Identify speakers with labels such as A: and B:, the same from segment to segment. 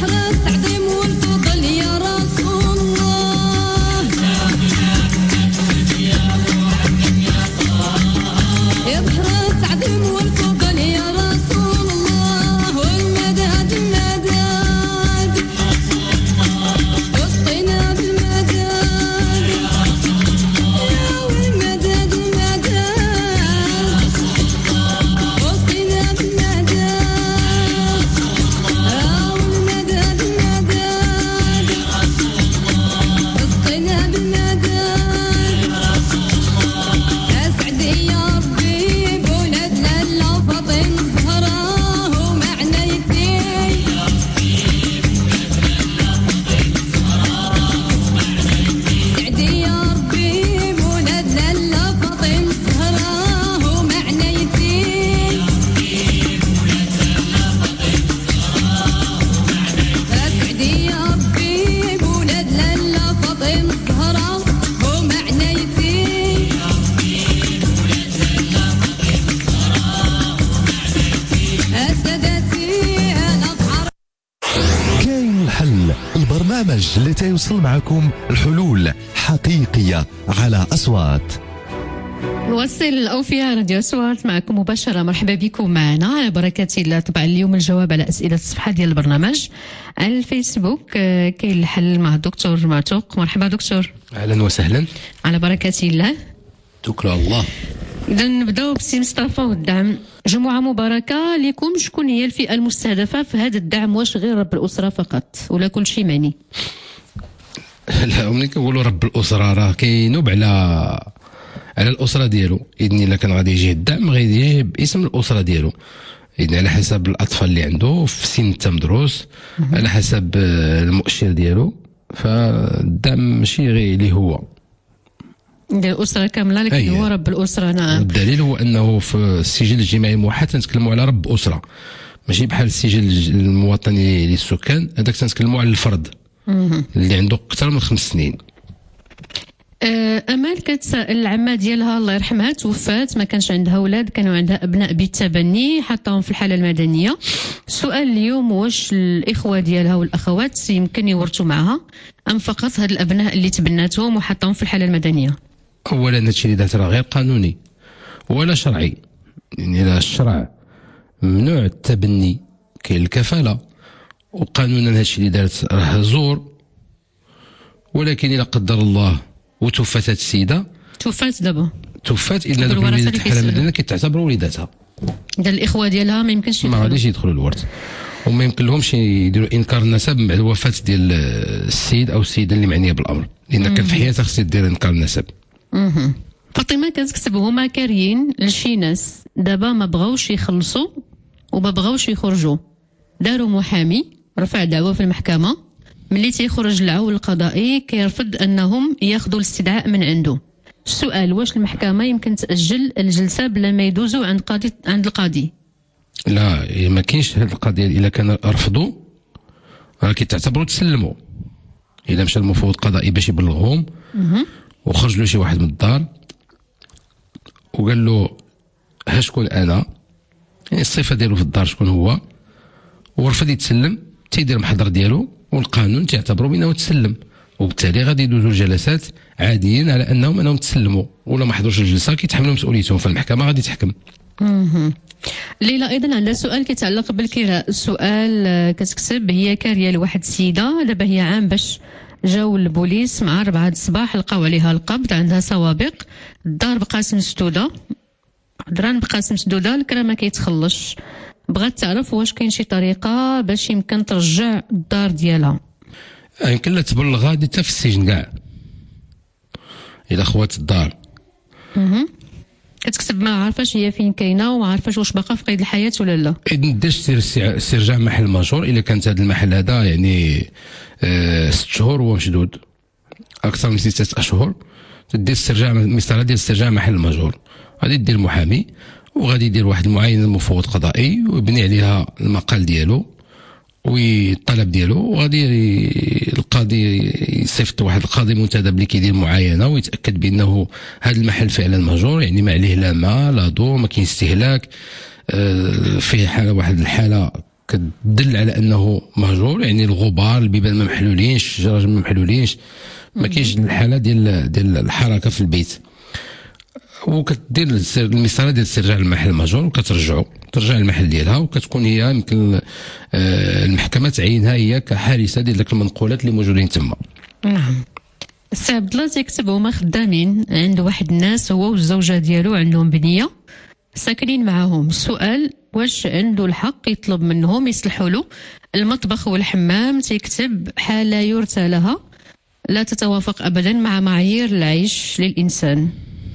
A: البرنامج اللي تيوصل معكم الحلول حقيقية على أصوات.
B: نوصل الأوفياء راديو أصوات معكم مباشرة. مرحبا بكم معنا على بركة الله. طبعا اليوم الجواب على أسئلة الصفحة ديال البرنامج على الفيسبوك. كاين الحل مع الدكتور معتوق. مرحبا دكتور.
C: أهلا وسهلا.
B: على بركة الله.
C: توكل على الله.
B: إذا نبداو بسي مصطفى والدعم. جمعة مباركة لكم. شكون هي الفئة المستهدفة في هذا الدعم؟ واش غير رب الأسرة فقط ولا كل شيء معني؟
C: لا ملي كنقولوا رب الأسرة راه كينوب على الأسرة ديالو. إذن إلا كان غادي يجي الدعم غادي يجي باسم الأسرة ديالو، إذن على حسب الأطفال اللي عنده في سن التمدروس، على حسب المؤشر ديالو. فالدعم ماشي غير اللي هو
B: ديال الأسرة كاملة، لكن هو رب الأسرة. نعم.
C: والدليل هو أنه في السجل الاجتماعي الموحد تنتكلموا على رب أسرة، ماشي بحال السجل المواطني للسكان، هذاك تنتكلموا على الفرد اللي عنده أكثر من 5 سنين.
B: أمال كتسائل العمة ديالها الله يرحمها توفات، ما كانش عندها أولاد، كانوا عندها أبناء بالتبني، حطاهم في الحالة المدنية. السؤال اليوم واش الإخوة ديالها والأخوات يمكن يورثوا معها أم فقط هاد الأبناء اللي تبناتهم وحطاهم في الحالة المدنية؟
C: أولا هادشي اللي دارت راه غير قانوني ولا شرعي. يعني لا الشرع ممنوع التبني، كاين الكفالة، وقانونا هادشي اللي دارت راه زور. ولكن إلا قدر الله وتوفات هاد السيدة، توفات
B: دابا،
C: توفات إلا دوك الوليدات الحالة المدنية كيتعتبروا وليداتها.
B: ديال الإخوة ديالها ما يمكنش يدخلوا،
C: ما غاديش يدخلوا الورث، وما يمكن لهمش يديروا إنكار النسب من بعد الوفاة ديال السيد أو السيدة اللي معنية بالأمر، لأن كان في حياتها خصها دير إنكار النسب.
B: فاطمة كتكتب هما كاريين لشي ناس دابا ما بغاوش يخلصوا وما بغاوش يخرجوا، داروا محامي رفع دعوة في المحكمة، ملي تيخرج العول القضائي كيرفض أنهم ياخذوا الاستدعاء من عنده. السؤال واش المحكمة يمكن تأجل الجلسة بلا ما يدوزوا عند القاضي؟
C: لا ما كاينش هذه القضية. إلا كان رفضوا راه كيتعتبروا تسلموا. إلا مشى المفوض القضائي باش يبلغهم وخرج له شي واحد من الدار وقال له ها شكون أنا، يعني الصفة ديالو في الدار شكون هو، ورفض يتسلم، تيدير محضر ديالو والقانون تعتبروا بأنه تسلم، وبالتالي غادي يدوزوا الجلسات عاديين على انهم تسلموا، ولا ما حضروش الجلسه كيتحملوا مسؤوليتهم، فالمحكمه غادي تحكم.
B: ليلى ايضا عندها سؤال كيتعلق بالكراء. السؤال كتكتب هي كاريه لواحد السيده دابا هي عام باش جاو البوليس مع 4 الصباح لقاو عليها القبض، عندها سوابق، الدار بقاسم مسدوده، دران بقاسم مسدوده، الكرا ما كيتخلصش. بغات تعرف واش كاين شي طريقه باش يمكن ترجع الدار ديالها.
C: يمكن لا تبلغ غادي حتى في السجن كاع الى خوات الدار.
B: كتكتب ما عارفاش هي فين كاينه وما عارفاش واش باقا في قيد الحياه ولا لا.
C: دير استرجاع محل ماجور. الا كانت هذا المحل هذا يعني 6 شهور هو مشدود، اكثر من 6 اشهر، تدير استرجاع مسطره ديال استرجاع محل ماجور. غادي دير محامي وغادي يدير واحد المعاينه المفوض قضائي ويبني عليها المقال ديالو والطلب ديالو، وغادي القاضي يصيفط واحد القاضي منتدب اللي كيدير معاينه ويتاكد بانه هذا المحل فعلا مهجور، يعني ما عليه لا ماء لا ضوء، ما كاين استهلاك، فيه حاله واحد الحاله كتدل على انه مهجور، يعني الغبار، البيبان ما محلولينش، الشجر ما محلولينش، ما كاينش الحاله ديال الحركه في البيت، وكدير المسطره ديال استرجاع المحل المهجور وكترجع المحل ديالها، وكتكون هي يمكن المحكمه تعينها هي كحارسه ديال داك المنقولات اللي موجودين تما.
B: نعم. السي عبد الله تيكتب هما خدامين عند واحد الناس، هو والزوجه ديالو عندهم بنيه ساكنين معاهم. السؤال واش عنده الحق يطلب منهم يصلحوا له المطبخ والحمام؟ تيكتب حاله يرثى لها لا تتوافق ابدا مع معايير العيش للانسان.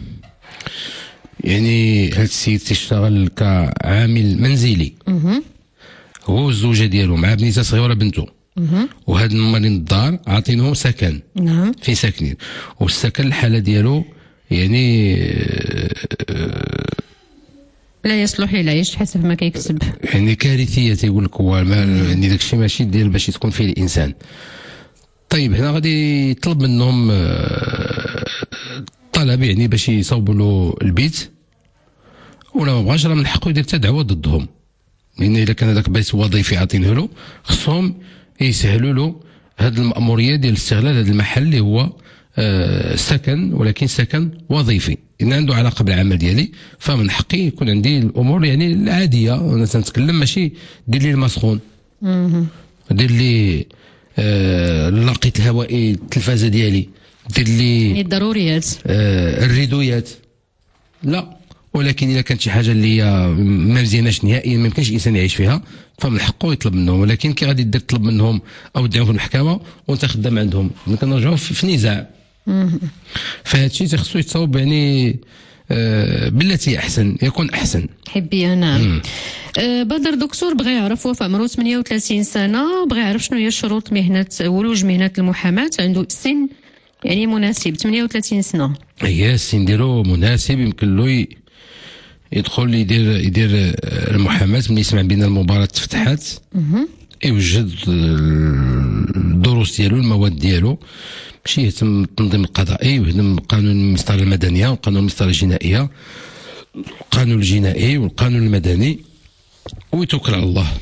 C: يعني هاد السيد تيشتغل كعامل منزلي، هو والزوجه ديالو مع بنيته صغيره بنته، وهاد المالين الدار عاطينهم سكن.
B: نعم.
C: في ساكنين، والسكن الحاله ديالو يعني
B: لا يصلح للعيش حسب ما كيكتب،
C: يعني كارثيه. تيقول لك هو يعني داكشي ماشي ديال باش تكون فيه الانسان. طيب هنا غادي يطلب منهم طلب يعني باش يصوبوا له البيت، ولا ما بغاش راه من حقه يدير حتى دعوه ضدهم، لان اذا كان هذاك بيت وظيفي عاطينه له خصهم يسهلوا له هذه المأموريه ديال استغلال هذا المحل اللي هو سكن، ولكن سكن وظيفي. ان عنده علاقه بالعمل ديالي فمن حقي يكون عندي الامور يعني العاديه. انا تنتكلم ماشي دير لي المسخون، دير لي اللقيط الهوائي، التلفازه ديالي، دير لي
B: الضروريات،
C: الريدويات، لا. ولكن اذا كانت شي حاجه اللي هي ما مزياناش نهائيا ما يمكنش الانسان يعيش فيها فمن حقه يطلب منهم. ولكن كي غادي دير تطلب منهم او تدعيهم في المحكمه وانت خدام عندهم، كنرجعوا في نزاع. فهذا الشيء تيخصو يتصاوب يعني بالتي احسن يكون احسن.
B: حبي انا بدر دكتور بغى يعرف، هو في عمره 38 سنه، بغى يعرف شنو هي شروط ولوج مهنه المحاماه. عنده سن يعني مناسب 38 سنه،
C: هي السن ديالو مناسب، يمكن له يدخل يدير المحاماه. ملي يسمع بان المباراه تفتحات يوجد الدروس ديالو، المواد ديالو، ماشي يهتم بالتنظيم القضائي ويهتم بقانون المسطره المدنيه وقانون المسطره الجنائيه، القانون الجنائي والقانون المدني، ويتوكل على الله.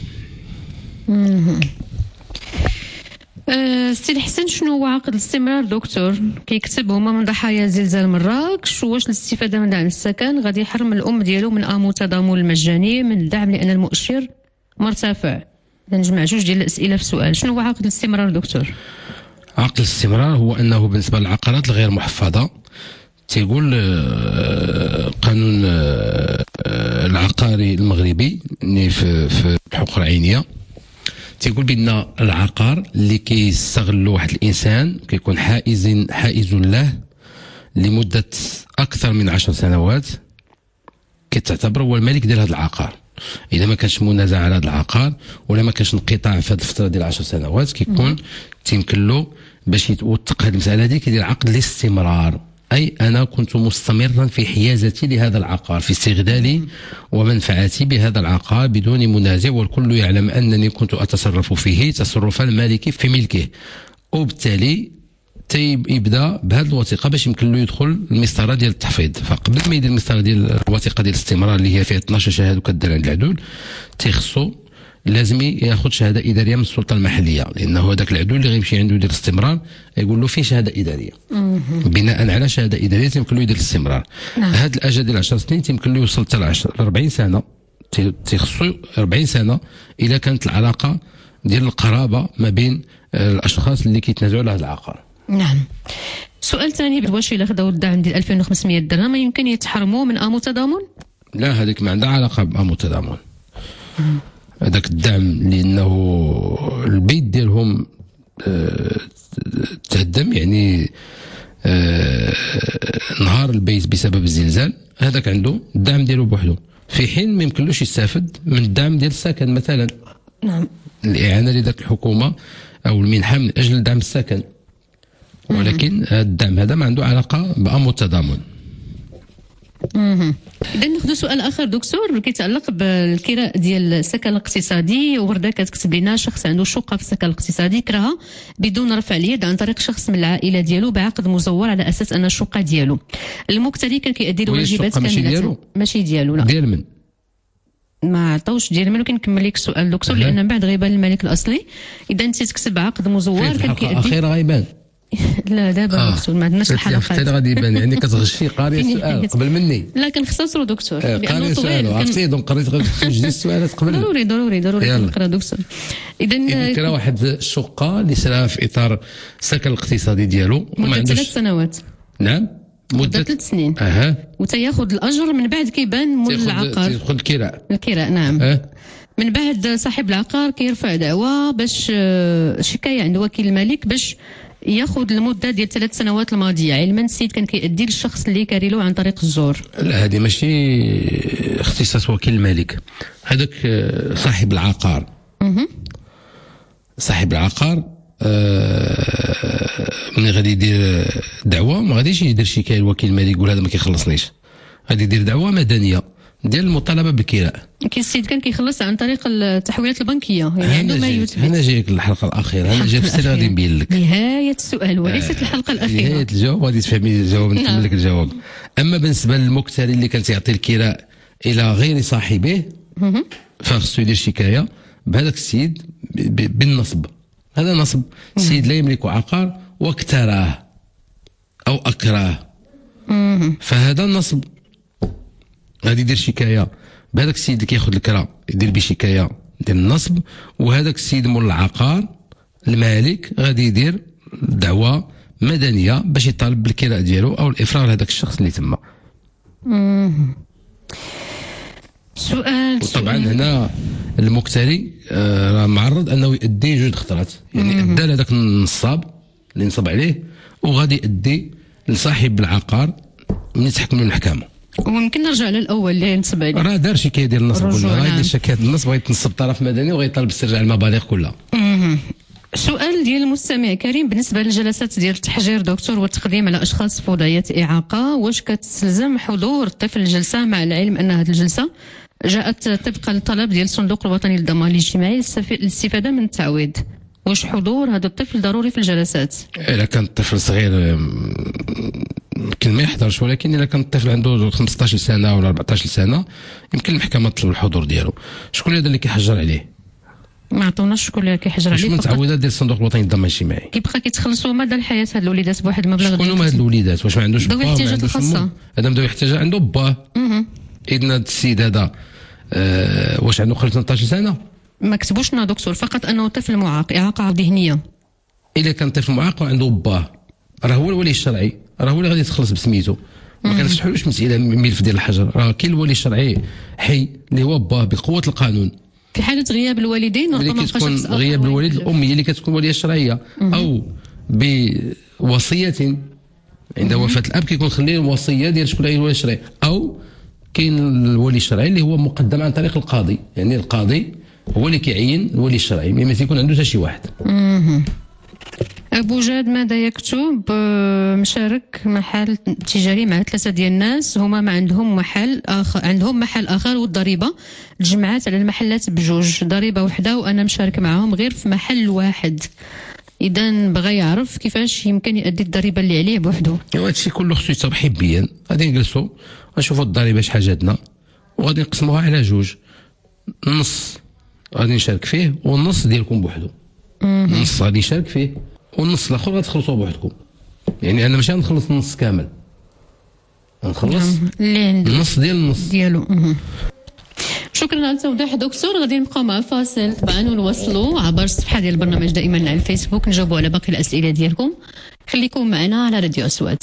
B: سيدي حسن، شنو هو عقد الاستمرار دكتور؟ كيكتب هما من ضحايا زلزال مراكش، واش الاستفاده من دعم السكن غادي يحرم الام ديالو من امو التضامن المجاني من الدعم لان المؤشر مرتفع؟ نجمع جوج ديال الاسئله في سؤال. شنو هو عقد الاستمرار دكتور؟
C: عقد الاستمرار هو انه بالنسبه للعقارات الغير محفظه، تيقول قانون العقاري المغربي في الحقوق العينيه، تيقول بان العقار اللي كيستغلوا واحد الانسان كيكون حائز له لمده اكثر من 10 سنوات كتعتبر هو الملك ديال هذا العقار. اذا ما كانش منازع على هذا العقار ولا ما كانش انقطاع في هذه الفتره ديال 10 سنوات كيكون تيمكن له باش يتوثق هذه المساله هذه، كيدير عقد الاستمرار. أي أنا كنت مستمرا في حيازتي لهذا العقار، في استغلالي ومنفعتي بهذا العقار بدون منازع، والكل يعلم أنني كنت أتصرف فيه تصرف المالك في ملكه، وبالتالي يبدا بهذه الوثيقه باش يمكن له يدخل المسطره ديال التحفيظ. فقبل ما يدير المسطره ديال الوثيقه ديال الاستمرار اللي هي فيها 12 شهاده وكدار عند العدول، تيخصو لازم ياخذ شهاده اداريه من السلطه المحليه، لانه هذاك العدول اللي غيمشي عنده يدير الاستمرار يقول له فين شهاده اداريه. بناء على شهاده اداريه تيمكن له يدير الاستمرار. هذا الاجل ديال 10 سنين تيمكن له يوصل حتى ل 40 سنه، تيخصو 40 سنه اذا كانت العلاقه ديال القرابه ما بين الاشخاص اللي كيتنازعوا على هذا العقار.
B: نعم. سؤال ثاني، واش الا خداو الدعم ديال 2500 درهم يمكن يتحرموا من امو تضامن؟
C: لا، هذيك ما عندها علاقه بامو تضامن. هذاك الدعم لانه البيت ديالهم تهدم، يعني نهار البيت بسبب الزلزال، هذاك عنده الدعم ديالو بوحده، في حين ما يمكنلوش يستافد من الدعم ديال السكن مثلا.
B: نعم.
C: الاعانه لذاك الحكومه او المنحه من اجل دعم السكن، ولكن هذا الدعم هذا ما عنده علاقه بامو التضامن.
B: إذا ناخذ سؤال آخر دكتور كيتعلق بالكراء ديال السكن الاقتصادي. وردة كتكتب لنا شخص عنده شقة في السكن الاقتصادي كراها بدون رفع اليد عن طريق شخص من العائلة ديالو بعقد مزور على أساس أن الشقة ديالو. المقتري كان كيأدي الواجبات كاملة.
C: ماشي ديالو؟
B: ماشي ديالو، لا.
C: ديال من؟
B: ما عطاوش ديال مالو. كنكمل لك السؤال دكتور لان من بعد غيبان الملك الاصلي. اذا انت تكتب عقد مزور
C: كان كيأدي الاخيره غيبان.
B: لا دابا دكتور ما عندناش الحلقات
C: حتى غادي يبان يعني كتغشي قاري السؤال قبل مني.
B: لا كنختصروا دكتور
C: قاري السؤال عرفتي دونك قريت غير جوج السؤالات قبل.
B: ضروري كنقرا دكتور. اذا
C: كان واحد الشقه اللي سراها في اطار السكن الاقتصادي ديالو
B: مده 3 سنوات.
C: نعم مده
B: 3 سنين. وتياخذ الاجر من بعد كيبان مول العقار.
C: تياخذ
B: الكراء نعم. من بعد صاحب العقار كيرفع دعوى باش شكايه عند وكيل الملك باش ياخذ المده ديال 3 سنوات الماضيه، علما السيد كان كيأدي للشخص اللي كاري له عن طريق الزور.
C: لا هذه ماشي اختصاص وكيل الملك، هذاك صاحب العقار. صاحب العقار ملي غادي يدير دعوه ما غاديش يدير شكايه لوكيل الملك يقول هذا ما كيخلصنيش، غادي يدير دعوه مدنيه ديال المطالبه بالكراء.
B: كي السيد كان كيخلص عن طريق التحويلات البنكيه، يعني عنده ما يثبت.
C: انا جايك الحلقه الاخيره، انا جاي في السر غادي نبين لك
B: نهايه السؤال وليست الحلقه الاخيره.
C: نهايه الجواب غادي تفهمي الجواب، نكمل لك الجواب. اما بالنسبه للمكتري اللي كان تيعطي الكراء الى غير صاحبه فخصو يدير شكايه بهذاك السيد بالنصب. هذا نصب، السيد لا يملك عقار واكتراه او اكراه، فهذا النصب. غادي يدير شكايه بهذاك السيد اللي كياخذ الكرا، يدير به شكايه ديال النصب، وهذاك السيد مول العقار المالك غادي يدير دعوه مدنيه باش يطالب بالكراء ديالو او الافراغ لهذاك الشخص اللي تما.
B: سؤال.
C: وطبعا هنا المكتري راه معرض انه يؤدي جوج خطرات، يعني ادى لهذاك النصاب اللي نصب عليه، وغادي يؤدي لصاحب العقار من تحكم المحكمه.
B: وممكن نرجع للاول اللي نصب عليه،
C: راه دار شكايه ديال النصب، قلنا يدير شكايه النصب ويتنصب طرف مدني وغيطالب باسترجاع المبالغ كلها.
B: سؤال ديال المستمع كريم، بالنسبه للجلسات ديال التحجير دكتور والتقديم على اشخاص في وضعيه اعاقه، واش كتلزم حضور الطفل الجلسه، مع العلم ان هذه الجلسه جاءت طبقا للطلب ديال الصندوق الوطني للضمان الاجتماعي للاستفاده من التعويض؟ واش حضور هذا الطفل ضروري في الجلسات؟
C: الا كان الطفل صغير يمكن ما يحضرش، ولكن الا كان الطفل عنده 15 سنه ولا 14 سنه يمكن المحكمه تطلب الحضور ديالو. شكون هذا اللي كيحجر عليه؟
B: ما عطوناش شكون اللي كيحجر عليه.
C: شكون التعويضات ديال الصندوق الوطني للضمان الاجتماعي؟
B: كيبقى كيتخلصوا مدى الحياه هاد الوليدات بواحد المبلغ.
C: شكون هما هاد الوليدات؟ واش ما عندوش
B: ذوي الاحتياجات الخاصه؟
C: هذا ذوي الاحتياجات عنده باه. اذن هذا السيد هذا واش عنده 18 سنه؟
B: ما كتبوش لنا دكتور، فقط انه طفل معاق، اعاقه ذهنيه.
C: اذا كان طفل معاق وعنده باه، راه هو الولي الشرعي، راه هو اللي غادي يتخلص بسميتو. ما كنفتحولوش مساله ملف ديال الحجر، راه كاين الولي الشرعي حي اللي هو باه بقوه القانون.
B: في حاله غياب الوالدين
C: ربما كتكون غياب الوالد، الام هي اللي كتكون وليه الشرعيه، او بوصيه عند وفاه الاب كيكون خليه الوصيه ديال شكون هي الولي الشرعي، او كاين الولي الشرعي اللي هو مقدم عن طريق القاضي، يعني القاضي هو اللي كيعين الولي الشرعي، ما تيكون عنده حتى شي واحد.
B: أبو جاد ماذا يكتب؟ مشارك محل تجاري مع 3 ديال الناس، هما ما عندهم محل آخر، عندهم محل آخر، والضريبة تجمعات على المحلات بجوج، ضريبة وحدة، وأنا مشارك معهم غير في محل واحد. إذا بغى يعرف كيفاش يمكن يؤدي الضريبة اللي عليه بوحده.
C: هذا الشيء كله خصو يتصاب حبيا، غادي نجلسوا نشوفوا الضريبة شحال جاتنا وغادي نقسموها على جوج، النص غادي نشارك فيه والنص ديالكم بوحدو. النص غادي نشارك فيه والنص الاخر غتخلصوه بوحدكم. يعني انا ماشي غنخلص النص كامل، غنخلص النص ديال النص
B: ديالو. شكرا على التوضيح دكتور. غادي نبقاو مع فاصل طبعا ونواصلوا عبر الصفحه ديال البرنامج دائما على الفيسبوك، نجاوبوا على باقي الاسئله ديالكم. خليكم معنا على راديو أصوات.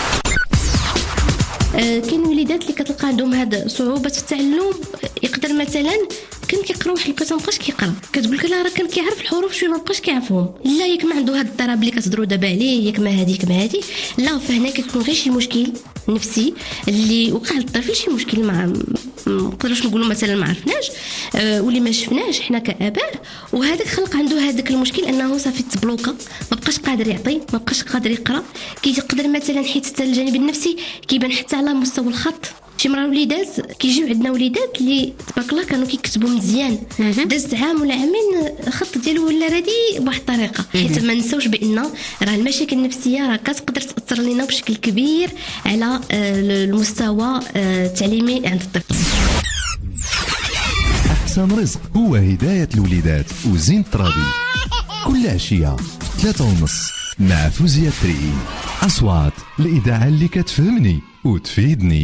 D: كاين وليدات اللي كتلقى عندهم هاد صعوبه في التعلم، يقدر مثلا كان كيقرا واحد الوقت ما بقاش كيقرا، كتقول لك لا راه كان كيعرف الحروف شويه ما بقاش كيعرفهم، لا ياك ما عنده هاد الاضطراب اللي كتهضروا دابا عليه، ياك ما هادي لا، فهنا كيكون غير شي مشكل نفسي اللي وقع للطفل، شي مشكل ما نقدروش نقولوا مثلا ما عرفناش واللي ما شفناش حنا كاباء، وهذاك خلق عنده هذاك المشكل انه صافي تبلوكا، ما بقاش قادر يعطي، ما بقاش قادر يقرا، كيقدر مثلا حيت الجانب النفسي كيبان حتى على مستوى الخط. شي مرة وليدات كيجيو عندنا وليدات اللي تبارك الله كانوا كيكتبوا مزيان، دازت عام ولا عامين الخط ديالو ولا ردي بواحد الطريقه، حيت ما نساوش بان راه المشاكل النفسيه راه كتقدر تاثر لنا بشكل كبير على المستوى التعليمي عند الطفل.
A: أحسن رزق هو هداية الوليدات وزين الترابي كل عشية في 3:30 مع فوزية التريئي. أصوات الإذاعة اللي كتفهمني وتفيدني.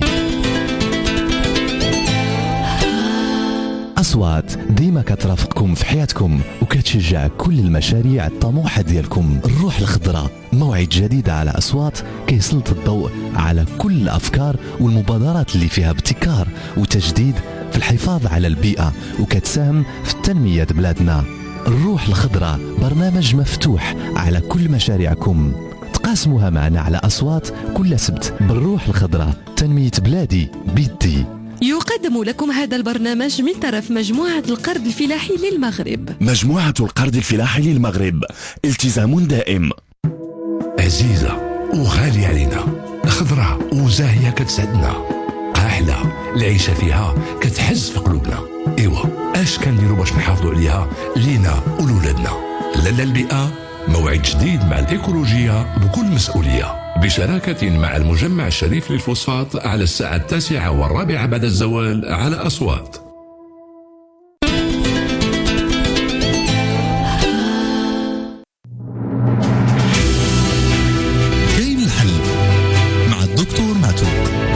A: أصوات ديما كترافقكم في حياتكم وكتشجع كل المشاريع الطموحة ديالكم. الروح الخضراء موعد جديد على أصوات كيسلط الضوء على كل الأفكار والمبادرات اللي فيها ابتكار وتجديد في الحفاظ على البيئة وكتساهم في تنمية بلادنا. الروح الخضراء برنامج مفتوح على كل مشاريعكم، تقاسموها معنا على أصوات كل سبت. بالروح الخضراء تنمية بلادي بيدي.
E: يقدم لكم هذا البرنامج من طرف مجموعة القرض الفلاحي للمغرب.
F: مجموعة القرض الفلاحي للمغرب، التزام دائم.
G: عزيزة وغالية علينا، خضراء وزاهية كتسعدنا، قاحلة العيشة فيها كتحز في قلوبنا. إيوا اش كنديروا باش نحافظوا عليها لينا ولولادنا؟ لالا البيئة موعد جديد مع الإيكولوجية بكل مسؤولية، بشراكة مع المجمع الشريف للفوسفات على الساعة 9:15 بعد الزوال على أصوات.
A: كاين الحل مع الدكتور معتوق.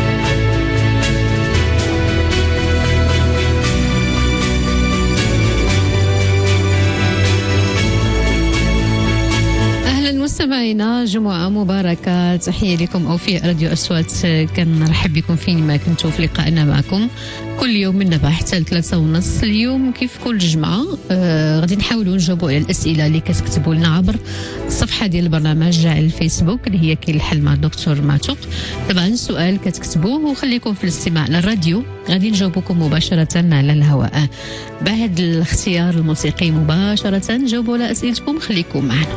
B: مستمعينا جمعة مباركة، تحية لكم أوفياء راديو أصوات. كنرحب بكم فينما كنتوا في لقائنا معكم كل يوم من نباح حتى 3:30. اليوم كيف كل جمعة غادي نحاولوا نجاوبوا على الأسئلة اللي كتكتبوا لنا عبر الصفحة ديال البرنامج على الفيسبوك اللي هي كاين الحل مع الدكتور معتوق. طبعا السؤال كتكتبوه وخليكم في الاستماع للراديو، غادي نجاوبكم مباشرة على الهواء. بعد الاختيار الموسيقي مباشرة جاوبوا على أسئلتكم، خليكم معنا.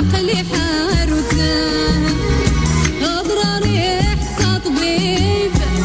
H: عقلي حارتنا أضرار يحصى طبيب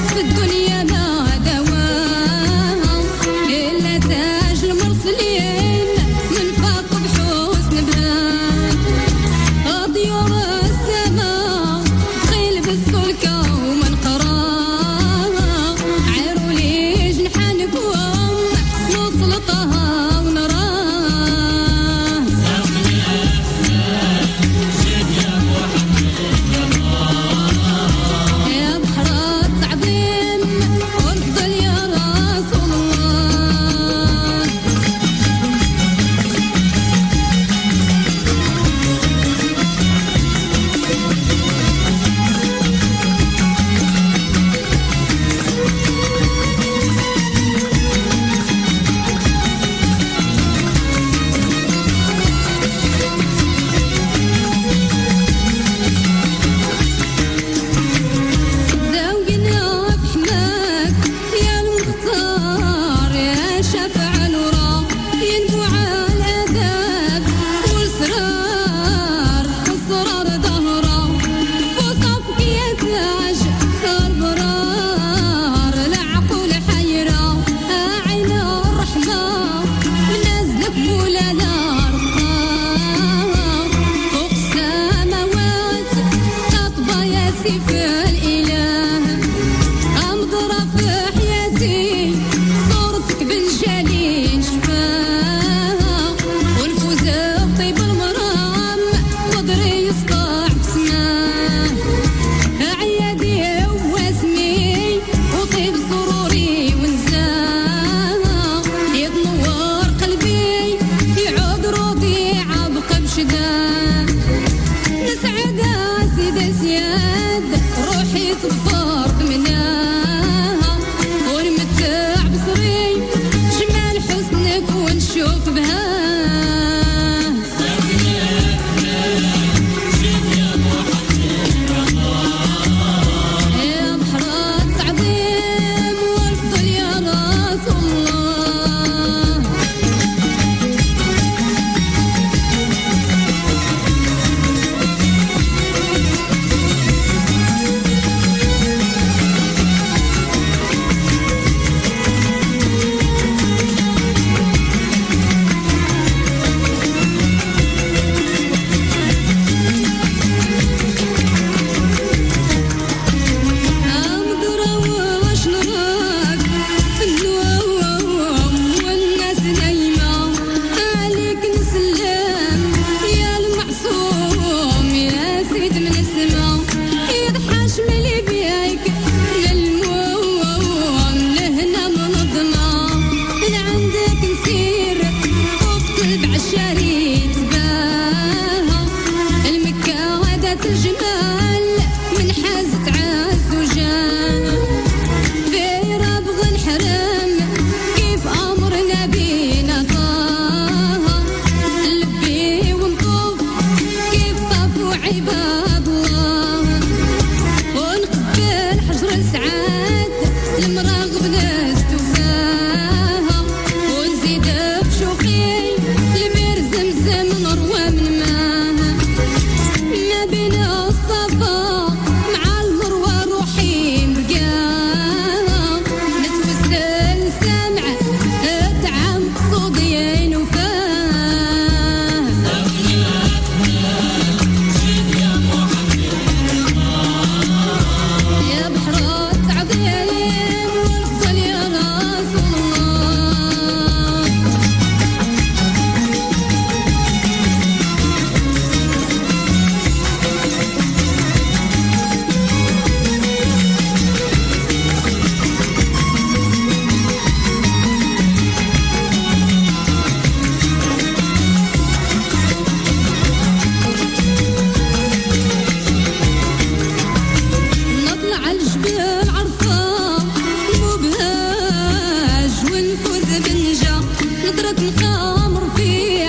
H: نظرة مقام رفيع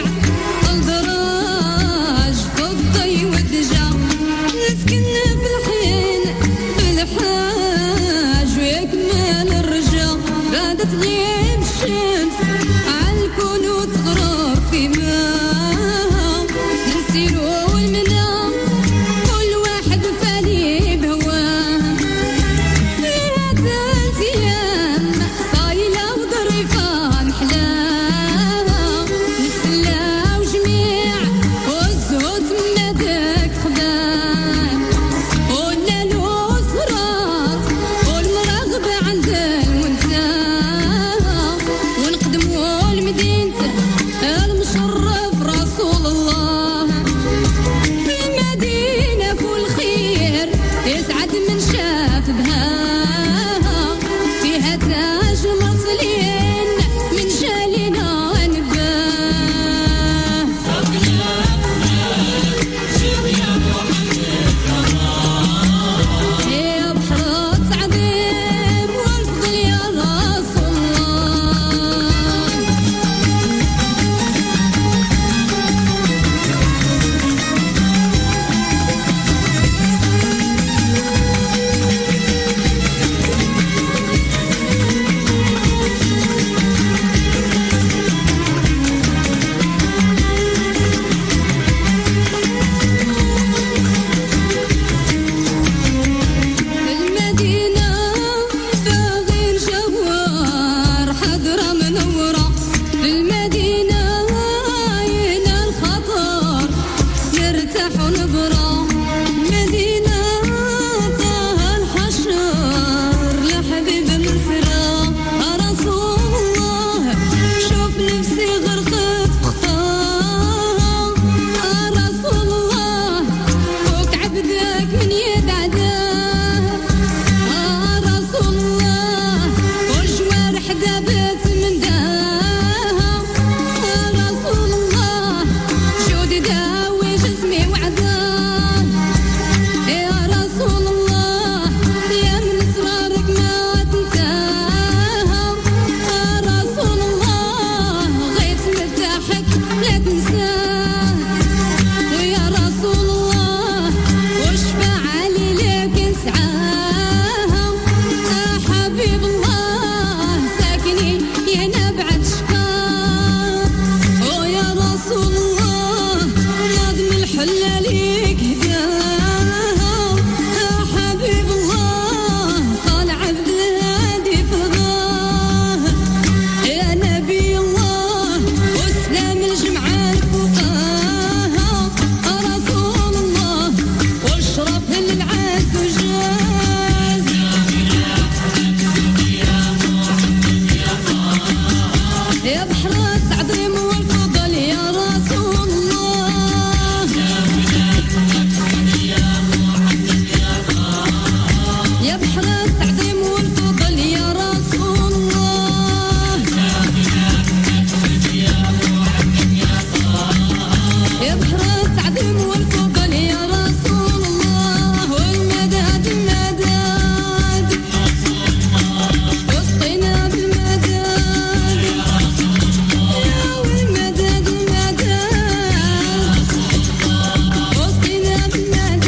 H: الدراج فضي ودجا نسكن في الحين الحاج ويكمل الرجا غادة تغيب الشمس عالكون وتغرب في ماها نسيرو المنام كل واحد فالي بهواه فيها 3 أيام صايلة وظريفة محلاها نتسلاو جميع والزهد مداك خدام ولا الأسرار والمراغبة عند المنتهى ونقدمو لمدينة المشرف رسول الله المدينة كل خير يسعد من شاف بهاها فيها تاج المصلين من جالنا نباه يا بحر عظيم والفضل يا رسول الله المدينة باغي الجوار حضرة منورة المدينة عين الخطر نرتاح ونبرى مدينة طه الحشر لحبيب مسرى رسول الله شوف نفسي غرقت خطاها رسول الله فوق عبدك من يد عداه رسول الله والجوارح دابت من داها رسول الله جودي داوي جسمي وعداه يا رسول الله يا من اسرارك ما تنساها رسول الله غيت مرتاحك لا تنساه ويا رسول الله والشفاعة لي لك نسعاها حبيب الله ساكنين يا نبعد شقاه ويا رسول الله نظم الحلة ليك هداها حبيب الله قال عبد هادي فضاه يا نبي الله واسلام الجمعة الفقاها رسول الله والشرف للعز وجاز يا بحر التعظيم والفضل يا رسول الله يا بحر التعظيم والفضل يا رسول الله يا بحر التعظيم والفضل يا رسول الله والمداد المداد وسقينا بالمداد يا والمداد المداد وسقينا بالمداد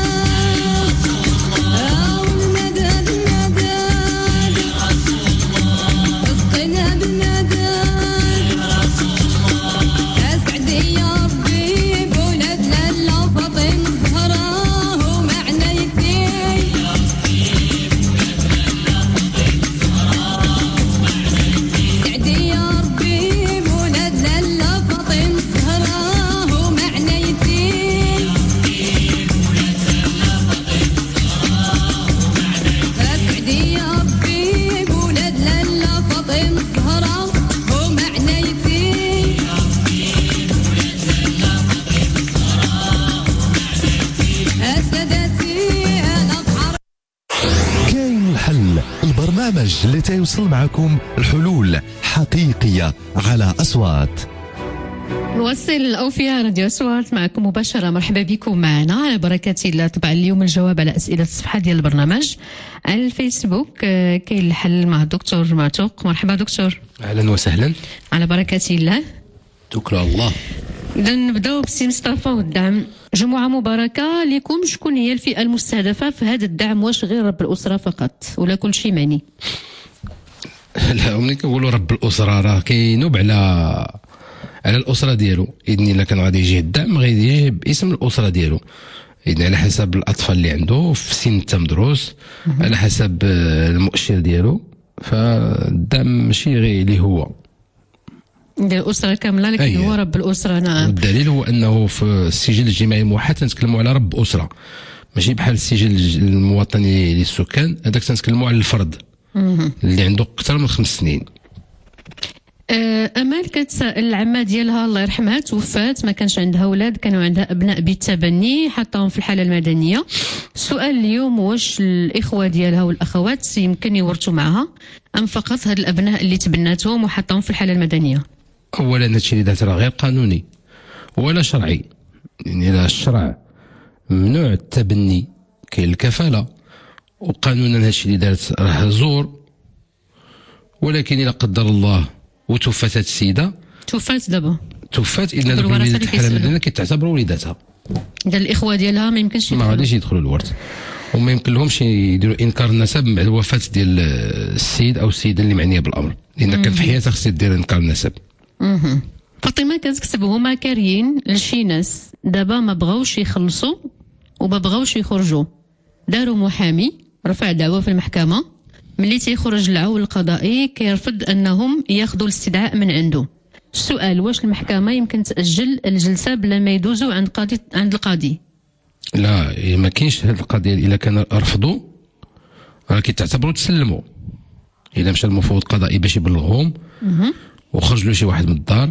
H: يا والمداد المداد وسقينا بالمداد أسعد يا ربي بولد لالا فاطم زهرة ومعنيتي سعدي يا ربي بولد لالا فاطم زهرة ومعنيتي سعدي يا ربي بولد لالا فاطم زهرة ومعنيتي أسدتي أنا بحر
A: كاين الحل، البرنامج اللي تيوصل معكم الحلول حقيقية على أصوات.
B: نوصل الأوفياء راديو أصوات معكم مباشرة. مرحبا بكم معنا على بركة الله. طبعا اليوم الجواب على أسئلة الصفحة ديال البرنامج على الفيسبوك. كاين الحل مع الدكتور معتوق. مرحبا دكتور.
C: اهلا وسهلا.
B: على بركة الله.
C: توكل على الله.
B: إذا نبداو بسي مصطفى والدعم. جمعة مباركة لكم. شكون هي الفئة المستهدفة في هذا الدعم؟ واش غير رب الأسرة فقط ولا كل شيء معني؟
C: لا ملي كنقولوا رب الأسرة راه كينوب على الأسرة ديالو. إذن إلا كان غادي يجي الدعم غادي يجي باسم الأسرة ديالو، إذن على حسب الأطفال اللي عنده في سن التمدروس، على حسب المؤشر ديالو. فالدعم ماشي غير اللي هو
B: الأسرة كاملة، لكن
C: أيه.
B: هو رب الأسرة. نعم.
C: والدليل هو أنه في السجل الاجتماعي الموحد تنتكلموا على رب أسرة، ماشي بحال السجل المواطني للسكان، هذاك تنتكلموا على الفرد اللي عنده أكثر من 5 سنين.
B: أمال كتسائل العمة ديالها الله يرحمها توفات، ما كانش عندها أولاد، كانوا عندها أبناء بالتبني، حطاهم في الحالة المدنية. السؤال اليوم واش الإخوة ديالها والأخوات يمكن يورثوا معها أم فقط هاد الأبناء اللي تبناتهم وحطاهم في الحالة المدنية؟
C: أولا هادشي اللي دارت راه غير قانوني ولا شرعي، يعني لا الشرع ممنوع التبني، كاين الكفالة، وقانونا هادشي اللي دارت راه زور. ولكن إلا قدر الله وتوفات هاد السيدة،
B: توفات دابا
C: توفات إلا دوك الوليدات الحالة المدنية كيتعتبروا وليداتها.
B: إذا الإخوة ديالها ما يمكنش
C: ما غاديش يدخلوا الورث، وما يمكن لهمش يديروا إنكار النسب بعد الوفاة ديال السيد أو السيدة اللي معنية بالأمر، لأن كان في حياتها خصها دير إنكار النسب.
B: فاطمة كتكتب هما كاريين لشي ناس دابا ما بغاوش يخلصوا وما بغاوش يخرجوا، داروا محامي رفع دعوة في المحكمة، ملي تيخرج العول القضائي كيرفض أنهم ياخذوا الاستدعاء من عنده. السؤال واش المحكمة يمكن تأجل الجلسة بلا ما يدوزوا عند القاضي؟
C: لا ما كاينش هذه القضية. إلا كان رفضوا راه كيتعتبروا تسلموا. إلا مشى المفوض القضائي باش يبلغهم وخرج له شي واحد من الدار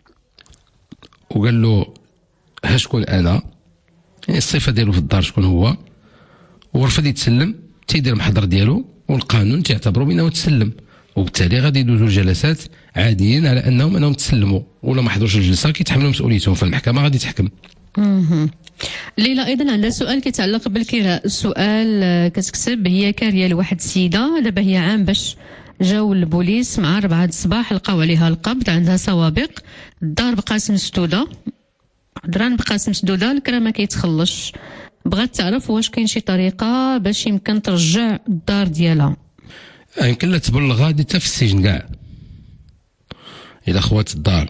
C: وقال له ها شكون أنا، يعني الصفة ديالو في الدار شكون هو، ورفض يتسلم، تيدير المحضر ديالو والقانون تيعتبروا بأنه تسلم، وبالتالي غادي يدوزوا الجلسات عاديا على انهم تسلموا، ولا ما حضروش الجلسه كيتحملوا مسؤوليتهم، فالمحكمه غادي تحكم.
B: ليلى ايضا عندها سؤال كيتعلق بالكراء. السؤال كتكتب هي كاريه لواحد السيده دابا هي عام باش جاو البوليس مع 4 الصباح لقاو عليها القبض، عندها سوابق، الدار بقات مسدوده، دران بقات مسدوده، الكرا ما كيتخلصش. بغات تعرف واش كاين شي طريقه باش يمكن ترجع الدار ديالها.
C: يمكن لا تبلغ غادي حتى في السجن كاع الى خوات الدار.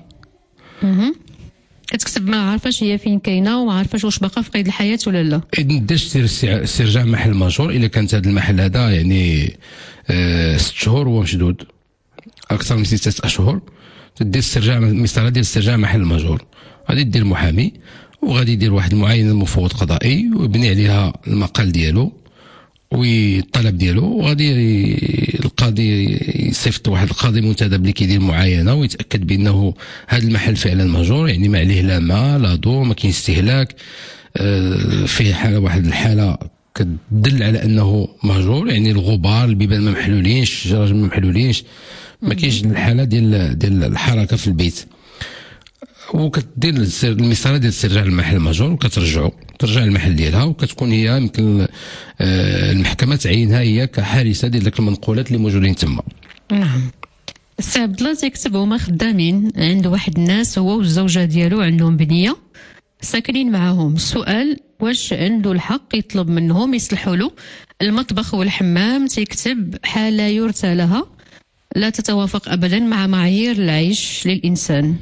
B: كتكتب ما عارفاش هي فين كاينه وما عارفاش واش باقا في قيد الحياه ولا لا.
C: اذا داش استرجاع محل ماجور. الا كانت هذا المحل هذا يعني 6 شهور هو مشدود، اكثر من 6 اشهر، تدير استرجاع مسطره ديال استرجاع محل ماجور. غادي دير محامي وغادي يدير واحد المعاينه مفوض قضائي ويبني عليها المقال ديالو والطلب ديالو، وغادي القاضي يصيفط واحد القاضي منتدب اللي كيدير معاينه ويتاكد بانه هذا المحل فعلا ماجور، يعني ما عليه لا ماء لا ضوء، ما كاين استهلاك، فيه حاله واحد الحاله كتدل على انه ماجور، يعني الغبار، البيبان ما محلولينش، الشجر ما محلولينش، ما كاينش الحاله ديال الحركه في البيت. وكدير المسطره ديال استرجاع المحل ماجور وكترجعو، ترجع المحل ديالها، وكتكون هي يمكن المحكمه تعينها هي كحارسه ديال داك المنقولات اللي موجودين تما.
B: نعم. السي عبد الله تيكتب هما خدامين عند واحد الناس، هو والزوجه ديالو عندهم بنيه ساكنين معاهم. السؤال واش عنده الحق يطلب منهم يصلحوا له المطبخ والحمام؟ تيكتب حاله يرثى لها لا تتوافق ابدا مع معايير العيش للانسان.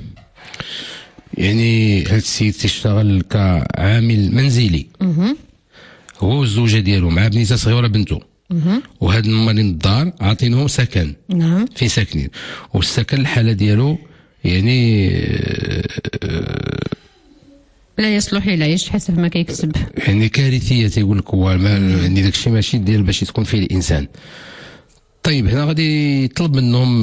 C: يعني هاد السيد تيشتغل كعامل منزلي، هو والزوجه ديالو مع بنيته صغيره بنته، وهاد المالين الدار عاطينهم سكن.
B: نعم.
C: في ساكنين، والسكن الحاله ديالو يعني
B: لا يصلح للعيش حسب ما كيكتب،
C: يعني كارثيه. تيقول لك هو يعني داك الشيء ماشي ديال باش تكون فيه الانسان. طيب هنا غادي يطلب منهم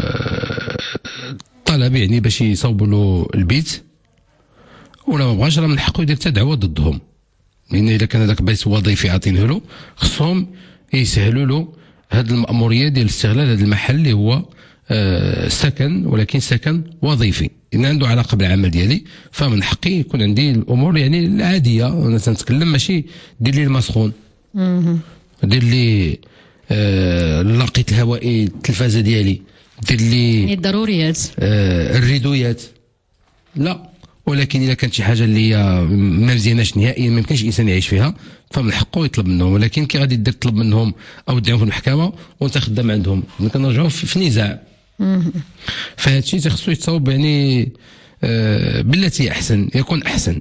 C: طلب يعني باش يصوبوا له البيت، ولا ما بغاش راه من حقه يدير حتى دعوه ضدهم، لان اذا كان هذاك بيت وظيفي عاطينه له خصهم يسهلوا له هذه المأموريه ديال استغلال هذا المحل اللي هو سكن، ولكن سكن وظيفي. ان عنده علاقه بالعمل ديالي فمن حقي يكون عندي الامور يعني العاديه. انا تنتكلم ماشي دير لي المسخون، دير لي اللاقط الهوائي التلفازه ديالي، دير لي
B: الضروريات
C: الريدويات لا. ولكن اذا كانت شي حاجه اللي هي ما مزياناش نهائيا ما يمكنش الانسان يعيش فيها فمن حقه يطلب منهم. ولكن كي غادي دير تطلب منهم او تدعيهم في المحكمه وانت خدام عندهم كنرجعوا في نزاع. فهذا الشيء خصو يتصاوب يعني بالتي احسن يكون احسن.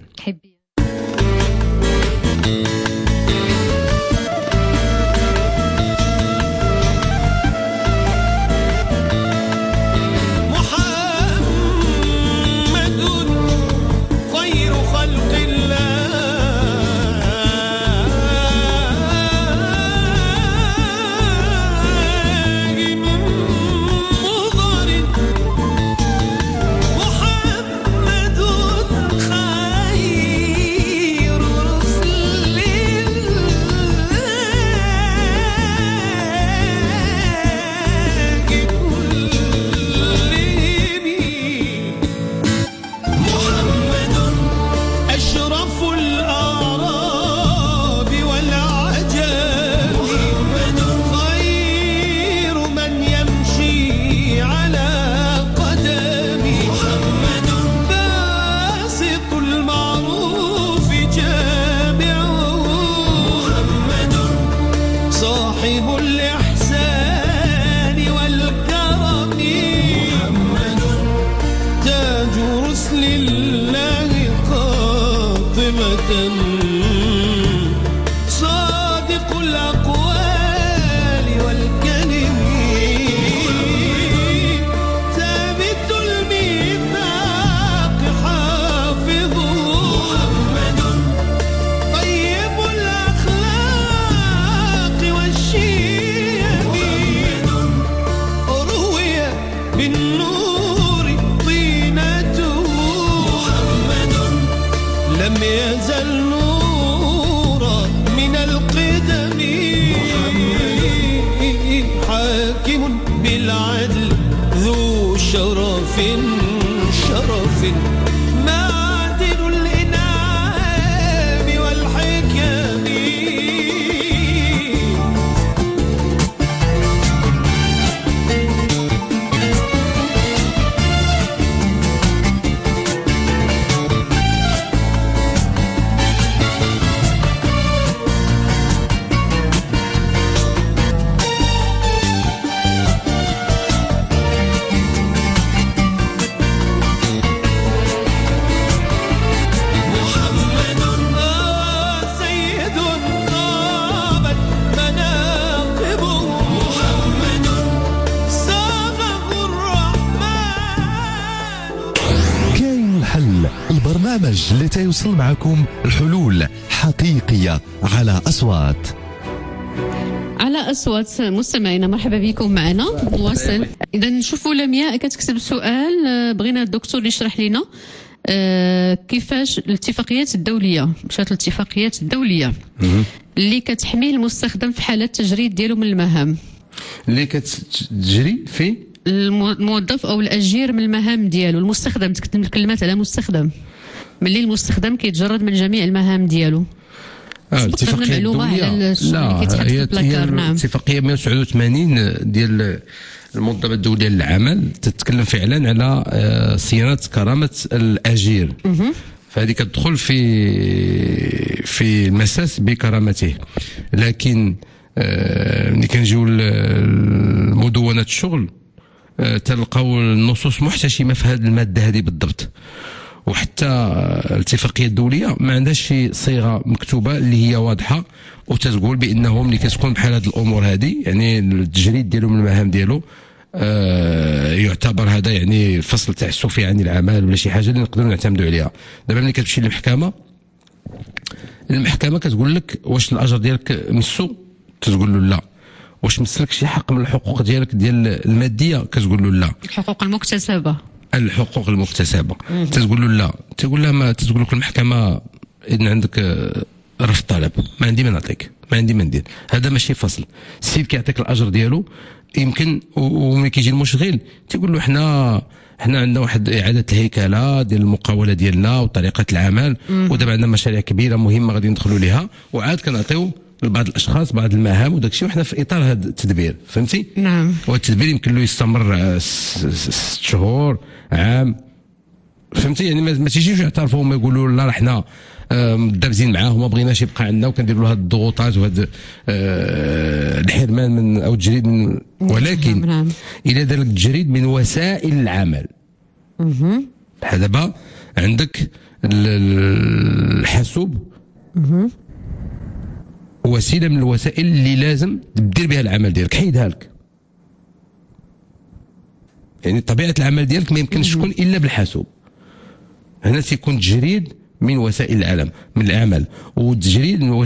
A: البرنامج اللي تيوصل معكم الحلول حقيقية على أصوات.
B: على أصوات مستمعينا مرحبا بكم معنا. نواصل. إذا نشوفوا لمياء كتكتب سؤال، بغينا الدكتور يشرح لنا كيفاش الاتفاقيات الدولية، مشات الاتفاقيات الدولية اللي كتحمي المستخدم في حالة تجريد ديالو من المهام
C: اللي كتجري في
B: الموظف او الاجير من المهام ديالو. المستخدم تكتب الكلمات على مستخدم، ملي المستخدم كيتجرد من جميع المهام ديالو.
C: الاتفاقيه الدوليه لا هي الاتفاقيه 189 ديال المنظمه الدوليه للعمل تتكلم فعلا على صيانه كرامه الاجير. فهذه كتدخل في المساس بكرامته. لكن ملي كنجيو لمدونه الشغل تلقاو النصوص محتشمه في هذه الماده هذه بالضبط. وحتى الاتفاقيه الدوليه ما عندهاش شي صيغه مكتوبه اللي هي واضحه وتتقول بانهم ملي كتكون بحال هذه الامور هذه يعني التجريد ديالو من المهام ديالو يعتبر هذا يعني فصل تعسفي عن العمل ولا شي حاجه اللي نقدروا نعتمدوا عليها. دابا ملي كتمشي للمحكمه، المحكمه كتقول لك واش الاجر ديالك مسو، تقول له لا. واش مسلك شي حق من الحقوق ديالك ديال الماديه، كتقول له لا.
B: الحقوق المكتسبه
C: تقول له لا. تقول لها ما تقول لك المحكمه اذا عندك رفض طلب، ما عندي ما نعطيك، ما عندي ما ندير. هذا ماشي فصل. السيد كيعطيك الاجر ديالو يمكن وملي كيجي المشغل تيقول له حنا عندنا واحد اعاده الهيكله ديال المقاوله ديالنا وطريقه العمل، ودابا عندنا مشاريع كبيره مهمه غادي ندخلوا ليها، وعاد كنعطيو لبعض الاشخاص بعض المهام وداك الشيء، وحنا في اطار هذا التدبير، فهمتي؟
B: نعم.
C: والتدبير يمكن له يستمر 6 شهور، عام، فهمتي؟ يعني ما تيجيوش يعترفوا وما يقولوا لا راه حنا مدابزين معاه وما بغيناش يبقى عندنا وكنديروا له هاد الضغوطات وهاد الحرمان من او التجريد من، ولكن الى دار التجريد من وسائل العمل. بحال دابا عندك الحاسوب وسيله من الوسائل اللي لازم تدير بها العمل ديالك، حيدها لك. يعني طبيعه العمل ديالك ما يمكنش تكون الا بالحاسوب. هنا تيكون تجريد من وسائل العمل، والتجريد من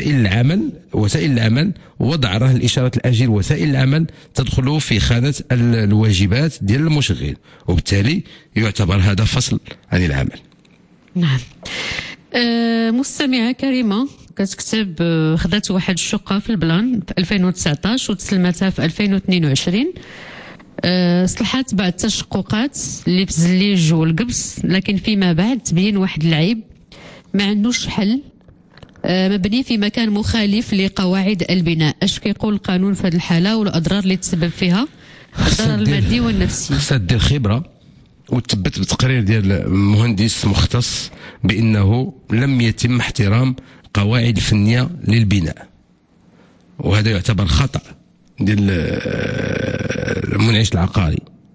C: وسائل العمل وضع راه الاشارات الاجير وسائل العمل تدخل في خانه الواجبات ديال المشغل، وبالتالي يعتبر هذا فصل عن العمل.
B: نعم. مستمعة كريمة كتكتب خدات واحد الشقة في البلان في 2019 وتسلمتها في 2022. صلحت بعد التشققات اللي في الزليج والقبص، لكن فيما بعد تبين واحد العيب ما عندوش حل، مبني في مكان مخالف لقواعد البناء. اش كيقول القانون في هذه الحالة والأضرار اللي تسبب فيها، الضرر المادي والنفسي؟
C: خصها دير خبرة وتثبت بتقرير ديال مهندس مختص بأنه لم يتم احترام قواعد الفنية للبناء، وهذا يعتبر خطأ ديال المنعش العقاري.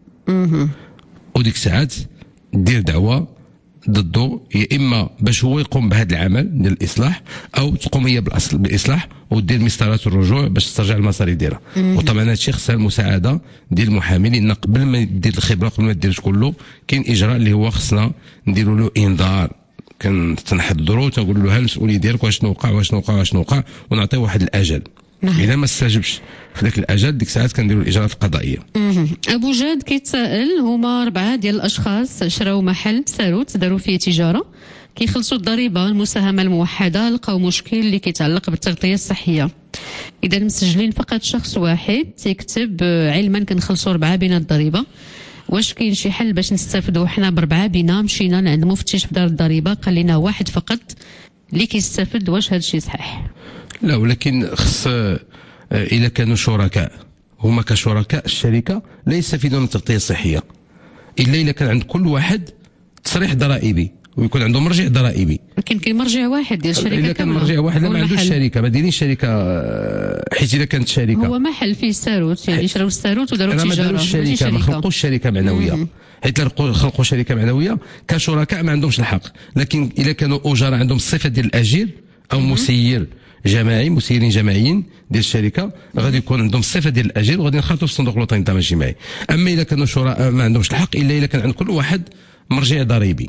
C: وديك الساعات دير دعوة ضده، يا اما باش هو يقوم بهذا العمل ديال الاصلاح، او تقوم هي بالاصلاح ودير مسطرات الرجوع باش ترجع المصاري ديالها. وطبعا هذا الشيء خصها المساعده ديال المحامي، لان قبل ما دير الخبره قبل ما دير كله كاين اجراء اللي هو خصنا نديروا له انذار، تنحضروا تنقولوا له ها المسؤوليه ديالك واش وقع، ونعطيه واحد الاجل. إذا ما استجبش في ذاك الأجل ديك الساعات كنديروا الإجراءات القضائية.
B: أبو جاد كيتسائل، هما 4 ديال الأشخاص شراو محل ساروت داروا فيه تجارة، كيخلصوا الضريبة المساهمة الموحدة، لقاو مشكل اللي كيتعلق بالتغطية الصحية. إذا مسجلين فقط شخص واحد تيكتب علما كنخلصوا 4 بينا الضريبة، واش كاين شي حل باش نستافدوا حنا ب4 بينا؟ مشينا لعند مفتش في دار الضريبة قال لنا واحد فقط اللي كيستافد، واش هذا الشيء صحيح؟
C: لا، ولكن خص إذا كانوا شركاء، هما كشركاء الشركة لا يستفيدون من التغطية الصحية إلا إذا كان عند كل واحد تصريح ضرائبي ويكون عنده مرجع ضرائبي.
B: لكن كاين مرجع واحد ديال الشركة.
C: إذا كان مرجع واحد ما عندوش شركة، ما دايرين شركة، حيت إذا كانت شركة
B: هو محل فيه الساروت، يعني شراو الساروت وداروا تجارة.
C: ما داروش شركة، ما خلقوش شركة معنوية. حيت خلقوا شركة معنوية كشركاء ما عندهمش الحق، لكن إذا كانوا أجراء عندهم الصفة ديال الأجير أو مسيرين جماعيين ديال الشركه، غادي يكون عندهم الصفه ديال الاجير وغادي ينخرطوا في الصندوق الوطني للضمان الاجتماعي. اما اذا كانوا شراء ما عندهمش الحق الا اذا كان عند كل واحد مرجع ضريبي.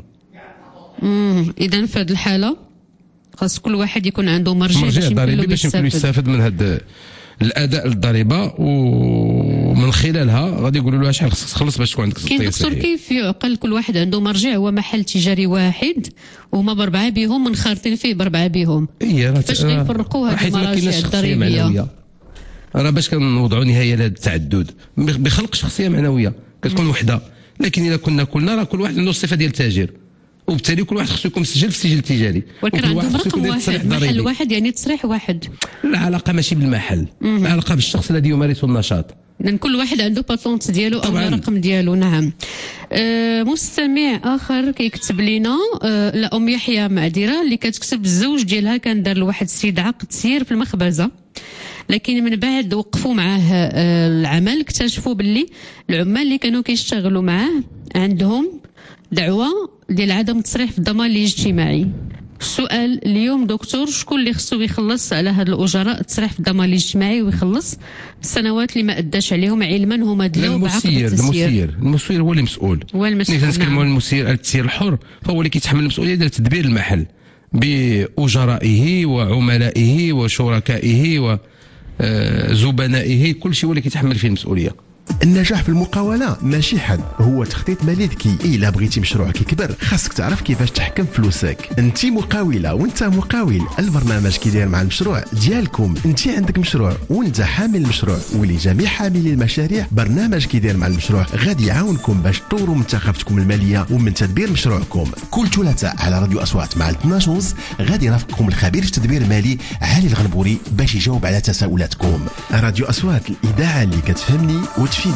B: اذا في هذه الحاله خاص كل واحد يكون عنده مرجع
C: ضريبي باش يمكن يستافد من هذا الاداء للضريبه، ومن خلالها غادي يقولوا له شحال خصك تخلص باش تكون عندك
B: كاين دكتور كيف يعقل كل واحد عنده مرجع هو محل تجاري واحد وهما ب4 بهم منخرطين فيه ب4 بهم؟ باش غيفرقوا هذه المراجع الضريبيه؟
C: راه باش كنوضعوا نهايه لهذا التعدد بخلق شخصيه معنويه كتكون وحده، لكن اذا كنا راه كل واحد عنده الصفه ديال التاجر، وبالتالي كل واحد خصو يكون مسجل في السجل التجاري،
B: ولكن عندهم رقم واحد، محل واحد، يعني تصريح واحد.
C: العلاقه ماشي بالمحل، العلاقه بالشخص الذي يمارس النشاط،
B: لأن كل واحد عنده باتونت ديالو أو الرقم ديالو. نعم. مستمع آخر كيكتب لنا لأم يحيى معذرة اللي كتكتب الزوج ديالها كان دار لواحد السيد عقد سير في المخبزة، لكن من بعد وقفوا معاه العمل اكتشفوا باللي العمال اللي كانوا كيشتغلوا معاه عندهم دعوة ديال عدم التصريح في الضمان الاجتماعي. السؤال اليوم دكتور، شكون اللي خصو يخلص على هاد الأجراء التصريح في الضمان الاجتماعي ويخلص السنوات اللي ما أداش عليهم، علما هما دلاو بعقد التسيير؟
C: المسير هو المسؤول. نتكلموا عن المسير، التسيير الحر، فهو اللي كيتحمل المسؤولية ديال تدبير المحل بأجرائه وعملائه وشركائه وزبنائه، كل شيء هو اللي كيتحمل فيه المسؤولية.
I: النجاح في المقاولة ماشي حد، هو تخطيط مالي ذكي. إلا بغيتي مشروعك يكبر خاصك تعرف كيفاش تحكم فلوسك. انت مقاولة وانت مقاول، البرنامج كيدير مع المشروع ديالكم. انت عندك مشروع وانت حامل المشروع، ولجميع حاملي المشاريع برنامج كيدير مع المشروع غادي يعاونكم باش تطوروا من ثقافتكم المالية ومن تدبير مشروعكم. كل ثلاثاء على راديو أصوات مع 12 غادي يرافقكم الخبير في التدبير المالي علي الغنبوري باش يجاوب على تساؤلاتكم. راديو أصوات، الإذاعة اللي كتفهمني وتفيدني.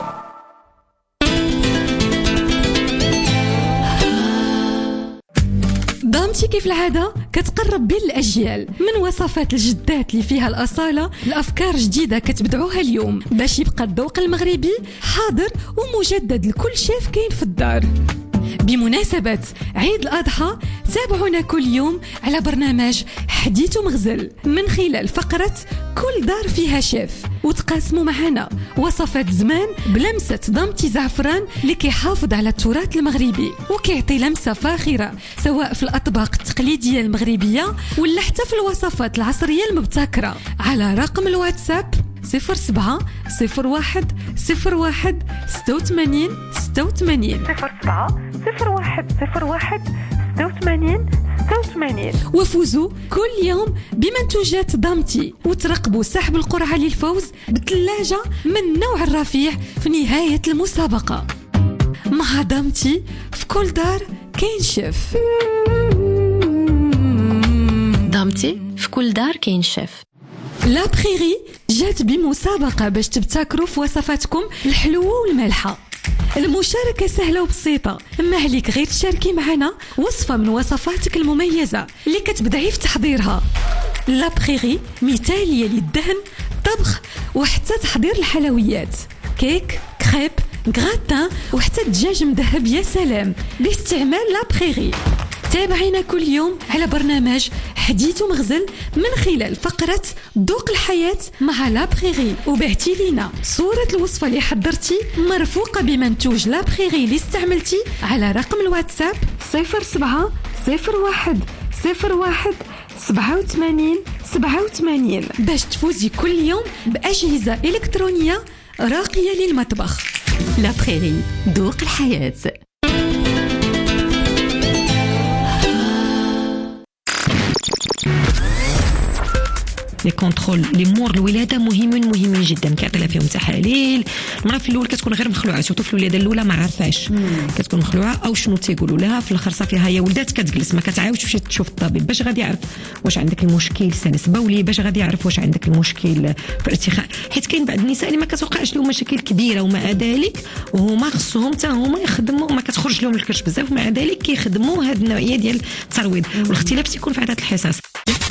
E: دامتي كيف العادة كتقرب بين الأجيال، من وصفات الجدات اللي فيها الأصالة لأفكار جديدة كتبدعوها اليوم باش يبقى الذوق المغربي حاضر ومجدد لكل شيف كاين في الدار. بمناسبة عيد الأضحى تابعونا كل يوم على برنامج حديث مغزل من خلال فقرة كل دار فيها شيف، وتقاسموا معنا وصفات زمان بلمسة ضمتي زعفران اللي كيحافظ على التراث المغربي وكيعطي لمسة فاخرة سواء في الأطباق التقليدية المغربية ولا حتى في الوصفات العصرية المبتكرة. على رقم الواتساب 07 01 01 86 86 07 01 01 86 86. وفوزوا كل يوم بمنتوجات ضمتي وترقبوا سحب القرعة للفوز بثلاجة من نوع الرفيع في نهاية المسابقة. مع ضمتي في كل دار كاين شيف.
D: ضمتي في كل دار كاين شيف.
E: لا بخيري جات بمسابقة باش تبتكروا في وصفاتكم الحلوة والمالحة. المشاركة سهلة وبسيطة، ما عليك غير تشاركي معنا وصفة من وصفاتك المميزة اللي كتبدعي في تحضيرها. لا بخيري مثالية للدهن، طبخ وحتى تحضير الحلويات، كيك، كريب، غراتان وحتى الدجاج مذهب يا سلام باستعمال لا بخيري. تابعينا كل يوم على برنامج حديث مغزل من خلال فقرة ذوق الحياة مع لا بخيري، وبعتي لينا صورة الوصفة اللي حضرتي مرفوقة بمنتوج لا بخيري اللي استعملتي على رقم الواتساب 07 01 01 87 87 باش تفوزي كل يوم بأجهزة إلكترونية راقية للمطبخ. لا بخيري، ذوق الحياة.
J: لي كونترول لي مور الولاده مهمين جدا، كيعطي لها فيهم تحاليل. المراه في الاول كتكون غير مخلوعه، سورتو في الولاده الاولى ما عارفاش كتكون مخلوعه او شنو تيقولوا لها. في الاخر صافي هي ولدات كتجلس ما كتعاودش تمشي تشوف الطبيب باش غادي يعرف واش عندك المشكل سلس بولي، باش غادي يعرف واش عندك المشكل في ارتخاء، حيت كاين بعض النساء اللي ما كتوقعش لهم مشاكل كبيره ومع ذلك وهما خصهم حتى هما يخدموا، ما كتخرج لهم الكرش بزاف ومع ذلك كيخدموا هذه النوعيه ديال الترويض، والاختلاف تيكون في عدد الحصص.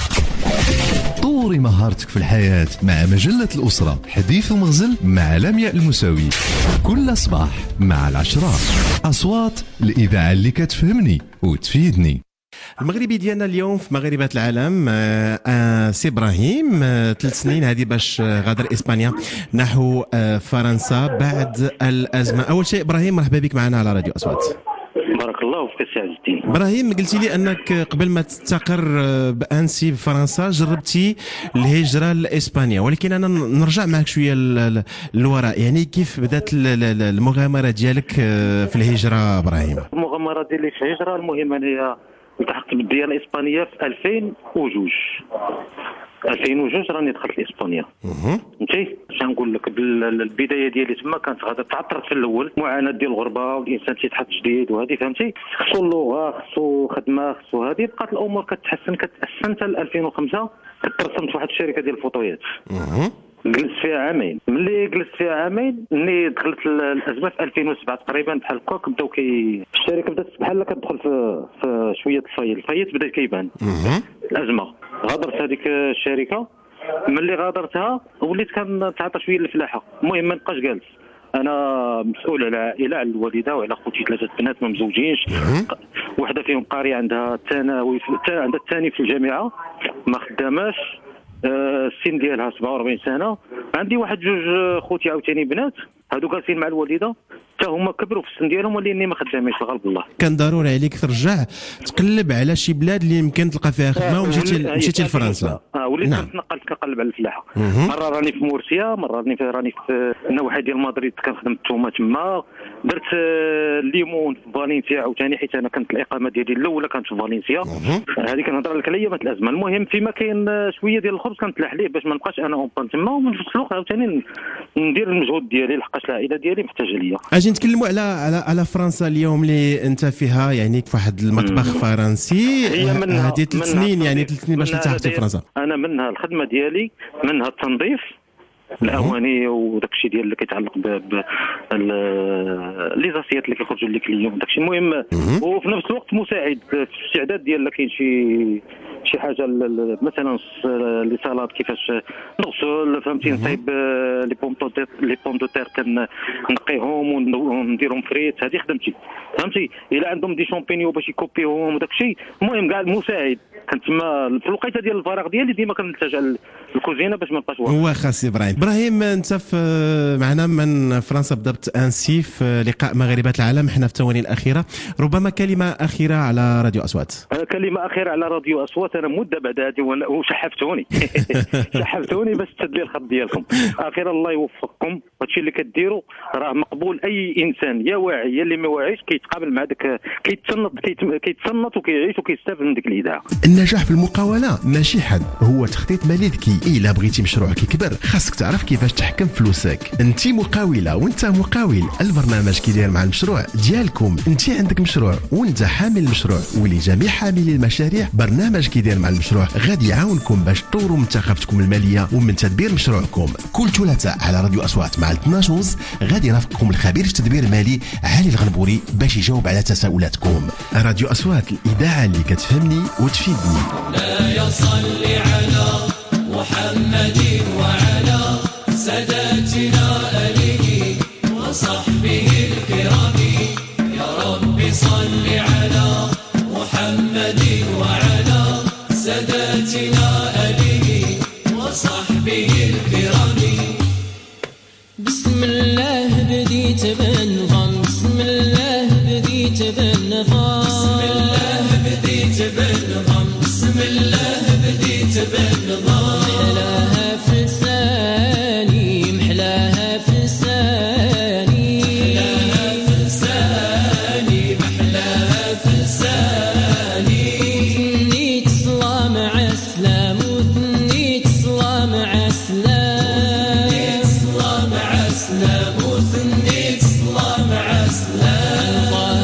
A: طوري مهارتك في الحياة مع مجلة الأسرة حديث مغزل مع لمياء المساوي كل صباح مع 10 أصوات، الإذاعة اللي كتفهمني وتفيدني.
I: المغربي ديالنا اليوم في مغاربة العالم سي إبراهيم 3 سنين هذه باش غادر إسبانيا نحو فرنسا بعد الأزمة. أول شيء إبراهيم مرحبا بك معنا على راديو أصوات.
K: بارك الله فيك سي عز الدين.
I: ابراهيم قلتي لي انك قبل ما تستقر بانسي بفرنسا جربتي الهجره لاسبانيا، ولكن انا نرجع معك شويه للوراء، يعني كيف بدات المغامره ديالك في الهجره ابراهيم؟
K: المغامره ديالي في الهجره المهم هي التحقت بالديانه الاسبانيه في 2002 راني دخلت لاسبانيا. فهمتي اش نقول لك؟ البدايه ديالي تما كانت غادا تعثرت في الاول، معاناه ديال الغربه والانسان تيتحط جديد وهذه فهمتي، خصو اللغه خصو خدمه خصو هذه، بقات الامور كتحسن حتى ل 2005 ترسمت في واحد الشركه ديال الفوطويات. جلست فيها عامين. ملي جلست فيها عامين ملي دخلت الازمه في 2007 تقريبا بحال هكاك بداو الشركه بدات بحال كتدخل في شويه الفايت بدا كيبان الازمه. غادرت هذيك الشركه، ملي غادرتها وليت كنتعاطى شويه الفلاحه. المهم ما نبقاش جالس، انا مسؤول على العائله، على الوالده وعلى خوتي 3 بنات ما مزوجينش، وحده فيهم قاريه عندها الثانوي عندها الثاني في الجامعه ما خداماش، السن ديالها 47 سنه. عندي واحد 2 خوتي عاوتاني بنات هادو جالسين مع الوالده حتى هما كبروا في السن ديالهم ولكن ما خدامينش الغالب الله.
I: كان ضروري عليك ترجع تقلب على شي بلاد اللي يمكن تلقى فيها خدمه ومشيتي لفرنسا.
K: وليت
I: نعم.
K: كنتنقل كنقلب على الفلاحه. مره راني في مورسيا، مره راني في النواحي ديال مدريد كنخدم الثومه تما، درت الليمون في فالنسيا عاوتاني حيت انا كانت الاقامه ديالي الاولى كانت في فالنسيا. هذه كنهضر لك على ايامات الازمه. المهم فيما كاين شويه ديال الخبز كنتلاح ليه باش ما نبقاش انا اون تما، ومن نفس الوقت عاوتاني ندير المجهود ديالي لحقاش العائله ديالي محتاجه ليا.
I: اجي نتكلموا على فرنسا اليوم اللي انت فيها، يعني في واحد المطبخ فرنسي.
K: هي منها
I: هذه 3 سنين، يعني 3 سنين باش تلتحق في فرنسا.
K: انا منها الخدمه ديالي، منها التنظيف الاواني وداك الشيء ديال اللي كيتعلق ب لي زاسيات اللي كيخرجوا لك اليوم داك الشيء. المهم وفي نفس الوقت مساعد في الاستعداد ديال لا كاين شي حاجه مثلا لي سالاد كيفاش نغسل، فهمتي، نصايب لي بوم دو تير كنقيهم ونديرهم فريت. هذه خدمتي، فهمتي. الا عندهم دي شامبينيو باش يكوبيهم وداك الشيء، المهم كاع المساعد. كنت تما في الوقيته ديال الفراغ ديالي ديما كنلتجا للكوزينه باش ما نبقاش واقف.
I: هو خاص ابراهيم انت معنا من فرنسا، بدرت انسي في لقاء مغاربات العالم، احنا في الثواني الاخيره. ربما كلمه اخيره على راديو اصوات.
K: كلمه اخيره على راديو اصوات. انا مده بعد هذه وشحفتوني شحفتوني باش تسد الخط ديالكم. اخيرا الله يوفقكم. هادشي اللي كديروا راه مقبول. اي انسان يا واعي يا اللي ما واعيش كيتقابل مع داك كيتصنت وكيعيش وكيستافد من ديك الاذاعه.
I: النجاح في المقاولة ماشي حد، هو تخطيط مالي ذكي. إلا بغيتي مشروعك يكبر خاصك تعرف كيفاش تحكم فلوسك. انت مقاولة وانت مقاول، البرنامج كيدير مع المشروع ديالكم. انت عندك مشروع وانت حامل المشروع، ولجميع حاملي المشاريع برنامج كيدير مع المشروع غادي يعاونكم باش تطوروا من ثقافتكم المالية ومن تدبير مشروعكم. كل ثلاثاء على راديو أصوات مع 12 غادي يرافقكم الخبير في التدبير المالي علي الغنبوري باش يجاوب على تساؤلاتكم. راديو أصوات، الإذاعة اللي كتفهمني وتفيدني.
H: لا يصل على محمد وعلى ساداتنا آله وصحبه الكرام. يا رب صل على محمد وعلى ساداتنا آله وصحبه الكرام. بسم الله بديت بنظام، بسم الله بديت بنظام، بسم الله بديت بنظام، بسم الله بديت بنظام. محلاها في لساني، محلاها في لساني، محلاها في لساني، محلاها في لساني. وثنيت صلاة مع السلام، وثنيت صلاة مع السلام، وثنيت صلاة مع السلام، وثنيت صلاة مع السلام. طه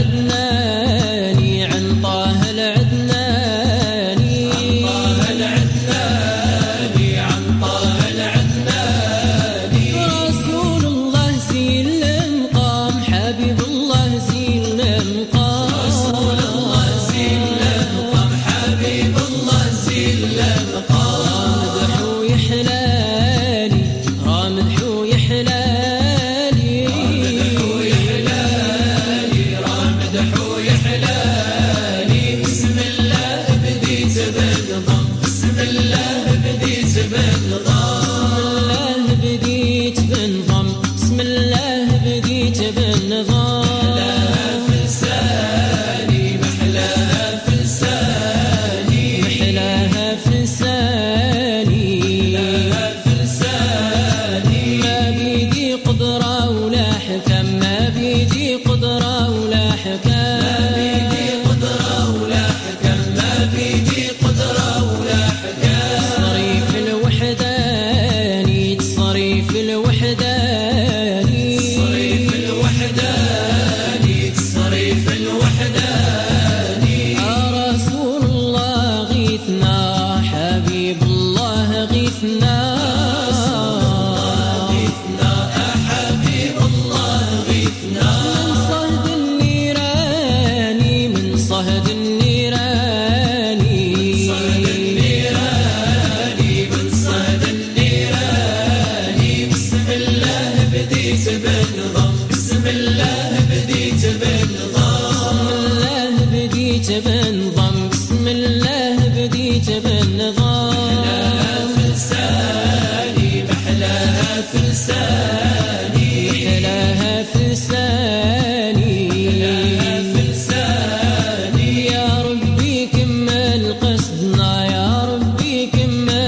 H: العدناني، عن طه العدناني، عن طه العدناني، عن طه العدناني. رسول الله زين المقام، حبيب الله زين المقام، رسول الله زين المقام، حبيب الله زين المقام. مدحو يحلالي، رامدحو يحلالي، رامدحو يحلالي، رامدحو يحلالي. بسم الله بديت بنظام، بسم الله بديت بنظام، بديت بنظام، بسم الله بديت بنظام. محلاها في لساني، محلاها في لساني، محلاها في لساني، محلاها في لساني. ما بيدي قدرة ولا حكم، ما بيدي قدرة ولا حكم، ما بيدي قدرة ولا حكم، ما بيدي قدرة ولا حكم. تصريف الوحداني، تصريف الوحداني، تصريف الوحداني، تصريف الوحداني. يا رسول الله غيثنا، حبيب الله غيثنا، غيثنا، حبيب الله غيثنا. من صهد النيراني، من صهد النيراني، من صهد النيراني، من صهد النيراني. بسم الله بديت بنظام، بسم الله بديت بنظام، بسم الله بديت بنظام، بسم الله بديت بنظام. محلاها في لساني، محلاها في لساني، محلاها في لساني، محلاها في لساني. يا ربي كمل قصدنا، يا ربي كمل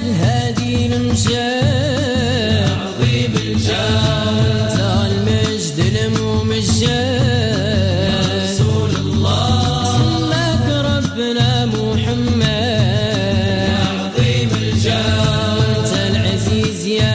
H: الهادي المجاد عظيم الجاه انت المجد الممجد يا رسول الله سماك ربنا محمد يا عظيم الجاه انت العزيز يا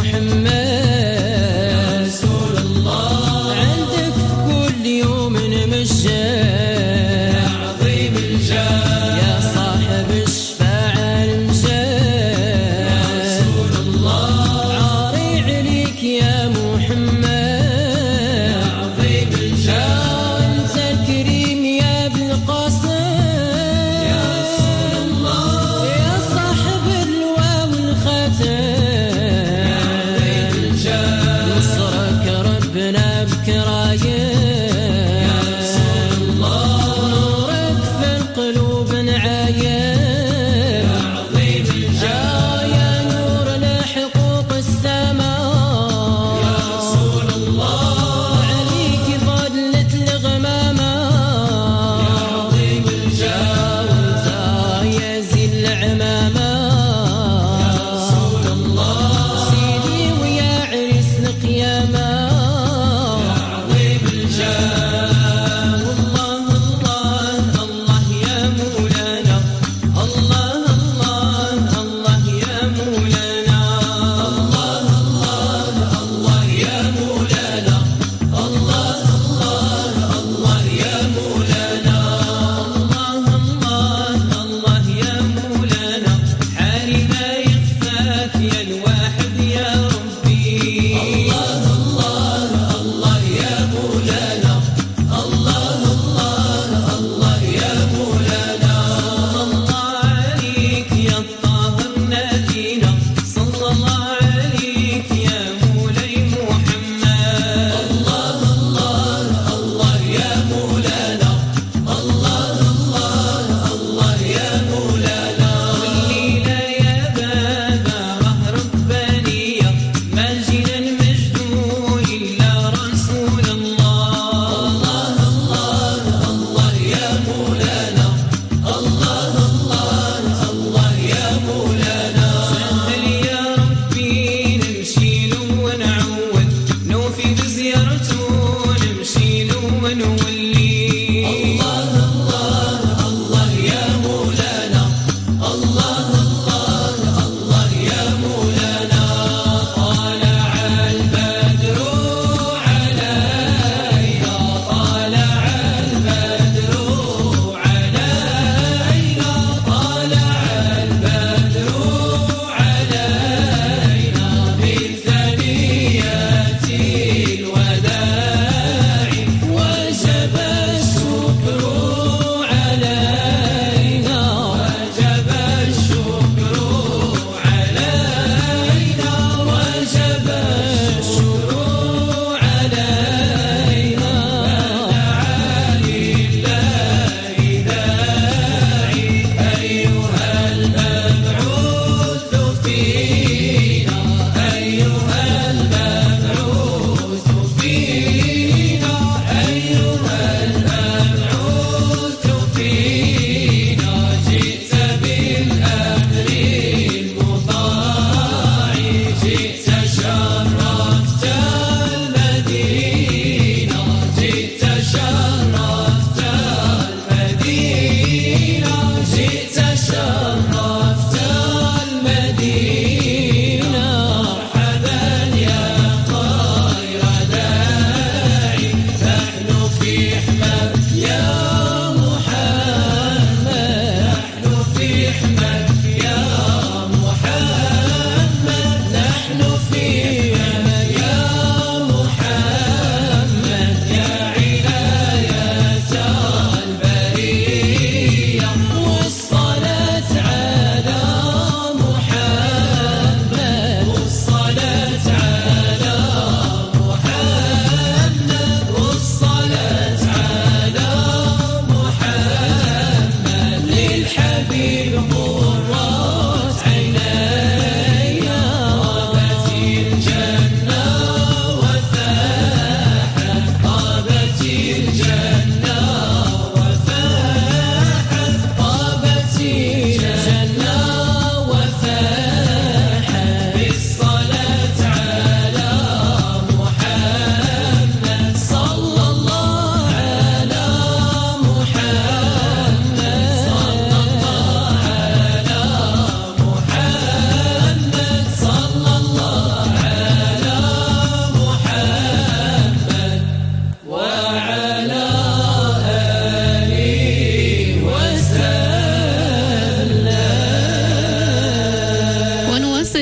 H: محمد يا رسول الله عندك في كل يوم مجاد يا عظيم الجاه يا صاحب الشفاعة المجاد يا رسول الله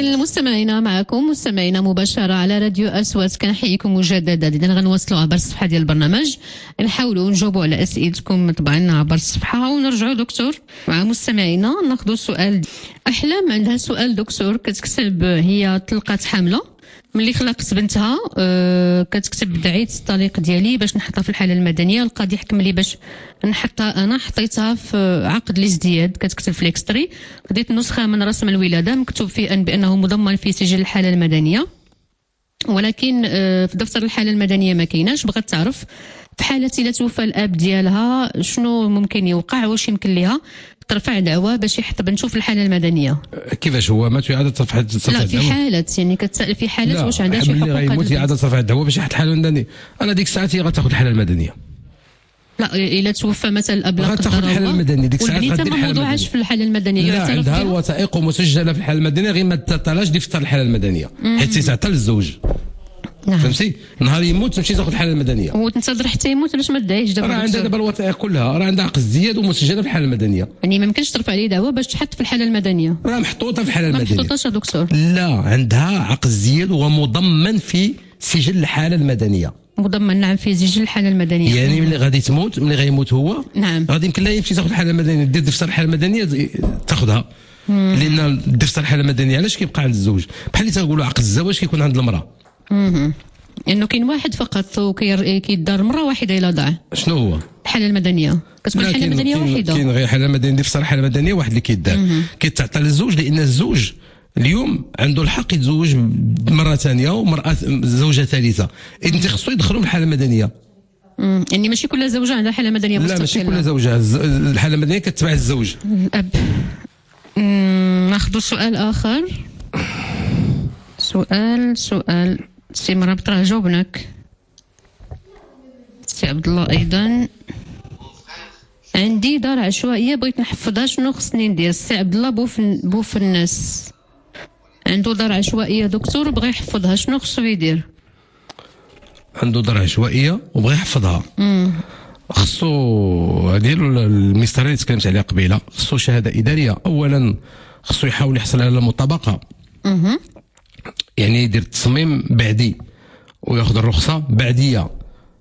B: إذا مستمعينا معكم مستمعينا مباشرة على راديو أصوات، كنحييكم مجددا. إذا غنواصلوا عبر الصفحة ديال البرنامج، نحاولوا نجاوبوا على أسئلتكم طبعا عبر الصفحة، ونرجعوا دكتور مع مستمعينا ناخذوا السؤال. أحلام عندها سؤال دكتور، كتكتب هي طلقات حاملة ملي خلقت بنتها، كتكتب دعيت الطليق ديالي باش نحطها في الحالة المدنية، القاضي حكم لي باش نحطها، أنا حطيتها في عقد الازدياد، كتكتب في الاكستري، خديت نسخة من رسم الولادة مكتوب فيه بأنه مضمن في سجل الحالة المدنية، ولكن في دفتر الحالة المدنية ما كايناش. بغات تعرف في حالة إلا توفى الأب ديالها شنو ممكن يوقع، واش يمكن لها ترفع دعوة باش يحط بنته في الحالة المدنية؟
C: كيفاش هو مات ويعاد ترفع
B: لا في حالة يعني كتسأل في حالة واش عندها شي حقوق؟
C: لا غيموت يعاد ترفع الدعوة باش يحط الحالة المدنية. أنا ديك الساعة هي غتاخذ الحالة المدنية.
B: لا إلا توفى مثلا الأب لا
C: غتاخذ الحالة المدنية ديك الساعة،
B: والبنيته ما موضوعاش في الحالة المدنية.
C: لا عندها الوثائق ومسجلة في الحالة المدنية، غير ما تعطيلهاش دفتر الحالة المدنية حيت تيعطى للزوج.
B: نعم.
C: فهمتي؟ نهار يموت تمشي تاخذ الحاله المدنيه
B: وتنتظر حتى يموت علاش ما دايش دابا؟
C: راه عندها دابا الوثائق كلها، راه عندها عقد ازدياد ومسجله في الحاله المدنيه،
B: يعني ما يمكنش ترفع عليه دعوه باش تحط في الحاله المدنيه،
C: راه محطوطه في الحاله المدنيه.
B: ما محطوطاش دكتور؟
C: لا عندها عقد ازدياد ومضمن في سجل الحاله المدنيه.
B: مضمن نعم في سجل الحاله المدنيه،
C: يعني ملي غادي تموت، ملي غيموت هو
B: نعم
C: غادي يمكن لها يمشي تاخذ الحاله المدنيه، دير دفتر الحاله المدنيه تاخذها، لان دفتر الحاله المدنيه علاش كيبقى عند الزوج؟ بحال اللي تنقولوا عقد الزواج كيكون عند المراه.
B: انه كاين واحد فقط وكيدار مره واحده الا ضاع.
C: شنو هو؟
B: الحاله المدنيه كتكون الحاله المدنيه وحيده.
C: كاين غير حاله مدنيه، دفتر الحاله المدنيه واحد اللي كيدار، كيتعطى للزوج، لان الزوج اليوم عنده الحق يتزوج بمره ثانيه ومراه زوجه ثالثه، اذا خصو يدخلوا الحاله المدنيه.
B: يعني ماشي كل زوجه عندها حاله مدنيه مستقله.
C: لا ماشي كل زوجه، الحاله المدنيه كتبع الزوج.
B: الاب. ناخذ سؤال اخر. سؤال سي مرابط راه جاوبناك. سي عبد الله ايضا عندي دار عشوائيه بغيت نحفظها، شنو خصني ندير؟ سي عبد الله بوفناس عنده دار عشوائيه دكتور وبغى يحفظها، شنو خصو يدير؟
C: عنده دار عشوائيه وبغى يحفظها، خصو هذه المسطره اللي تكلمت عليها قبيله، خصو شهاده اداريه. اولا خصو يحاول يحصل على المطابقه، يعني يدير التصميم بعدي وياخذ الرخصه بعديه.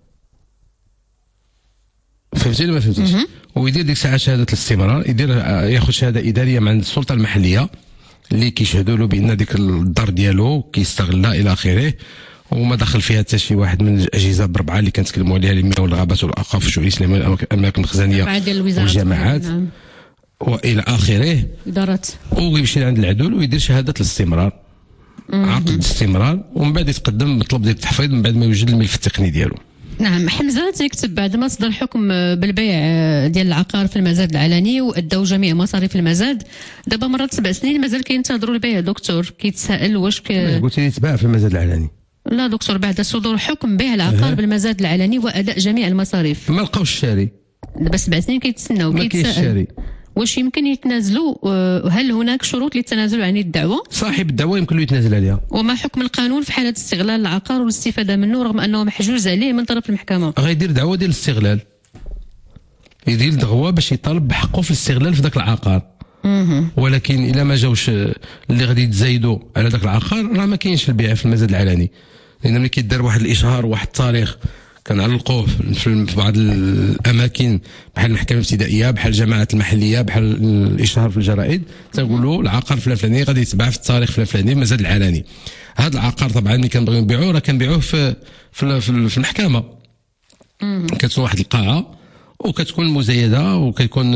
C: فهمتي ولا ما فهمتيش؟ ويدير ديك الساعه شهاده الاستمرار، ياخذ شهاده اداريه من السلطه المحليه اللي كيشهدوا له بان ديك الدار ديالو كيستغلها الى اخره، وما دخل فيها حتى شي واحد من الاجهزه بربعه اللي كنتكلموا عليها، المياه والغابات والاوقاف والشؤون الاسلاميه والاماكن الخزانيه والجامعات والى اخره،
B: ادارات،
C: ويمشي عند العدول ويدير شهاده الاستمرار، عقد الاستمرار، ومن بعد يتقدم بطلب ديال التحفيظ من بعد ما يوجد الملف التقني ديالو.
B: نعم. حمزه تيكتب بعد ما صدر الحكم بالبيع ديال العقار في المزاد العلني وادوا جميع مصاريف المزاد، دابا مرات 7 سنين مازال كينتظروا البيع دكتور، كيتسائل واش
C: قلتي لي تباع في المزاد العلني؟
B: لا دكتور، بعد صدور حكم بيع العقار بالمزاد العلني واداء جميع المصاريف
C: ما لقاوش الشاري،
B: دابا 7 سنين كيتسناو، كيتسائل واش يمكن يتنازلوا؟ هل هناك شروط للتنازل عن الدعوة؟
C: صاحب الدعوة يمكن له يتنازل عليها.
B: وما حكم القانون في حالة استغلال العقار والاستفادة منه رغم أنه محجوز عليه من طرف المحكمة؟
C: غيدير دعوة ديال الاستغلال، يدير دعوة باش يطالب بحقه في الاستغلال في ذاك العقار. ولكن إلا ما جاوش اللي غادي يتزايدوا على ذاك العقار راه ما كاينش البيع في المزاد العلني، لأن ملي كيدار واحد الإشهار وواحد التاريخ كنعلقوه في بعض الاماكن بحال المحكمه الابتدائيه، بحال الجماعات المحليه، بحال الاشهار في الجرائد، تنقولوا العقار فلان فلاني غادي يتباع في التاريخ فلان فلاني في المزاد العلني. هذا العقار طبعا ملي كنبغيو نبيعوه راه كنبيعوه في المحكمه، كتكون واحد القاعه وكتكون مزيده وكيكون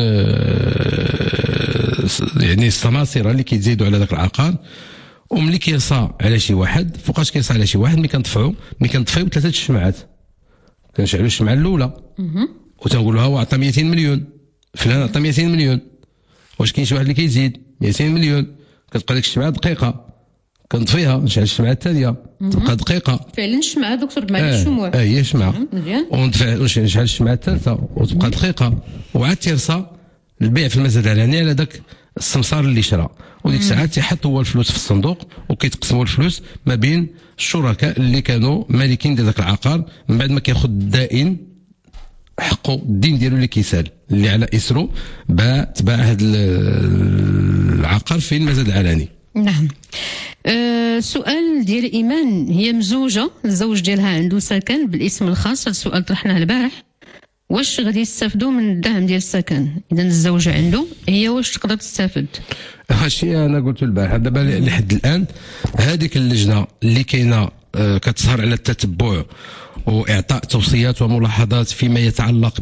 C: يعني السماسره اللي كيتزايدوا على ذاك العقار، وملي كيرصى على شي واحد، فوقاش كيرصى على شي واحد، ملي كنطفيو 3 الشمعات، كنشعلوا الشمعه الاولى وتنقولوا ها هو عطى 200 مليون، فلان عطى 200 مليون، واش كاين شي واحد اللي كيزيد 200 مليون، كتبقى ديك الشمعه دقيقه، كنطفيها نشعل الشمعه الثانيه تبقى دقيقه.
B: فعلا الشمعه دكتور بمعنى الشموع
C: هي شمعه، مزيان، نشعل الشمعه الثالثه وتبقى دقيقه، وعاد تيرصى البيع في المزاد العلني على داك السمسار اللي شرى، وديك الساعه تيحط هو الفلوس في الصندوق وكيتقسموا الفلوس ما بين الشركاء اللي كانوا مالكين ديال ذاك العقار، من بعد ما كياخذ الدائن حقه الدين ديالو اللي كيسال اللي على اسره تباع هذا العقار في المزاد العلني.
B: نعم. سؤال ديال ايمان، هي مزوجه، الزوج ديالها عنده سكن بالاسم الخاص. هذا السؤال طرحناه البارح، واش غادي يستافدوا من الدعم ديال السكن؟ اذا الزوج عنده، هي واش تقدر تستافد؟
C: هادشي انا قلت البارح. دابا لحد الان هذيك اللجنه اللي كاينه كتسهر على التتبع واعطاء توصيات وملاحظات فيما يتعلق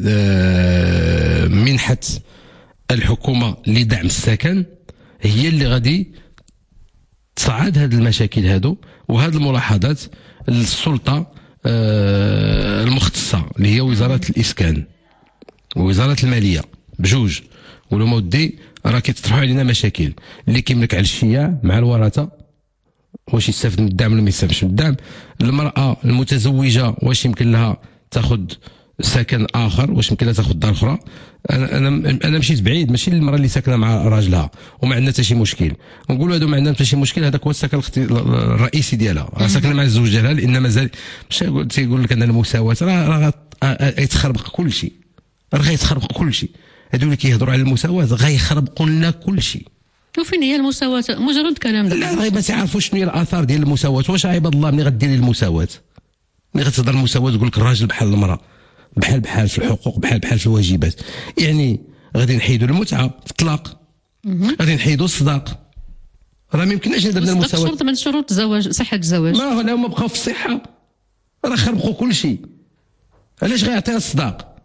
C: بمنحه الحكومه لدعم السكن، هي اللي غادي تصعد هذه المشاكل هادو وهذه الملاحظات للسلطه المختصه اللي هي وزاره الاسكان ووزاره الماليه بجوج. ولو مودي راه كيتطرحوا علينا مشاكل اللي كيملك على الشياع مع الورثه، واش يستافد من الدعم ولا ما يستافدش من الدعم. المراه المتزوجه واش يمكن لها تاخذ سكن اخر، واش يمكن لها تاخذ دار اخرى. انا مشيت بعيد، ماشي المراه اللي ساكنه مع راجلها وما عندنا حتى شي مشكل، نقولوا هادو ما عندنا حتى شي مشكل، هذاك هو السكن الرئيسي ديالها، راه ساكنه مع الزوج ديالها، لان مازال ماشي تيقول لك ان المساواه راه غيتخربق كل شيء، راه غيتخربق كل شيء. هادو اللي كيهضروا على المساواه غيخربقوا لنا كل شيء.
B: وفين هي المساواة؟ مجرد كلام.
C: لا غير ما تعرفوش شنو هي الاثار ديال المساواة. واش عباد الله ملي غديري المساواة، ملي غتهضر المساواة تقول لك الراجل بحال المرأة، بحال في الحقوق، بحال في الواجبات. يعني غادي نحيدوا المتعة في الطلاق، غادي نحيدوا الصداق، راه ما يمكنناش ندير المساواة.
B: شرط من شروط الزواج، صحة الزواج.
C: ما هما بقاو في الصحة، راه خربقوا كل شيء. علاش غيعطيها الصداق؟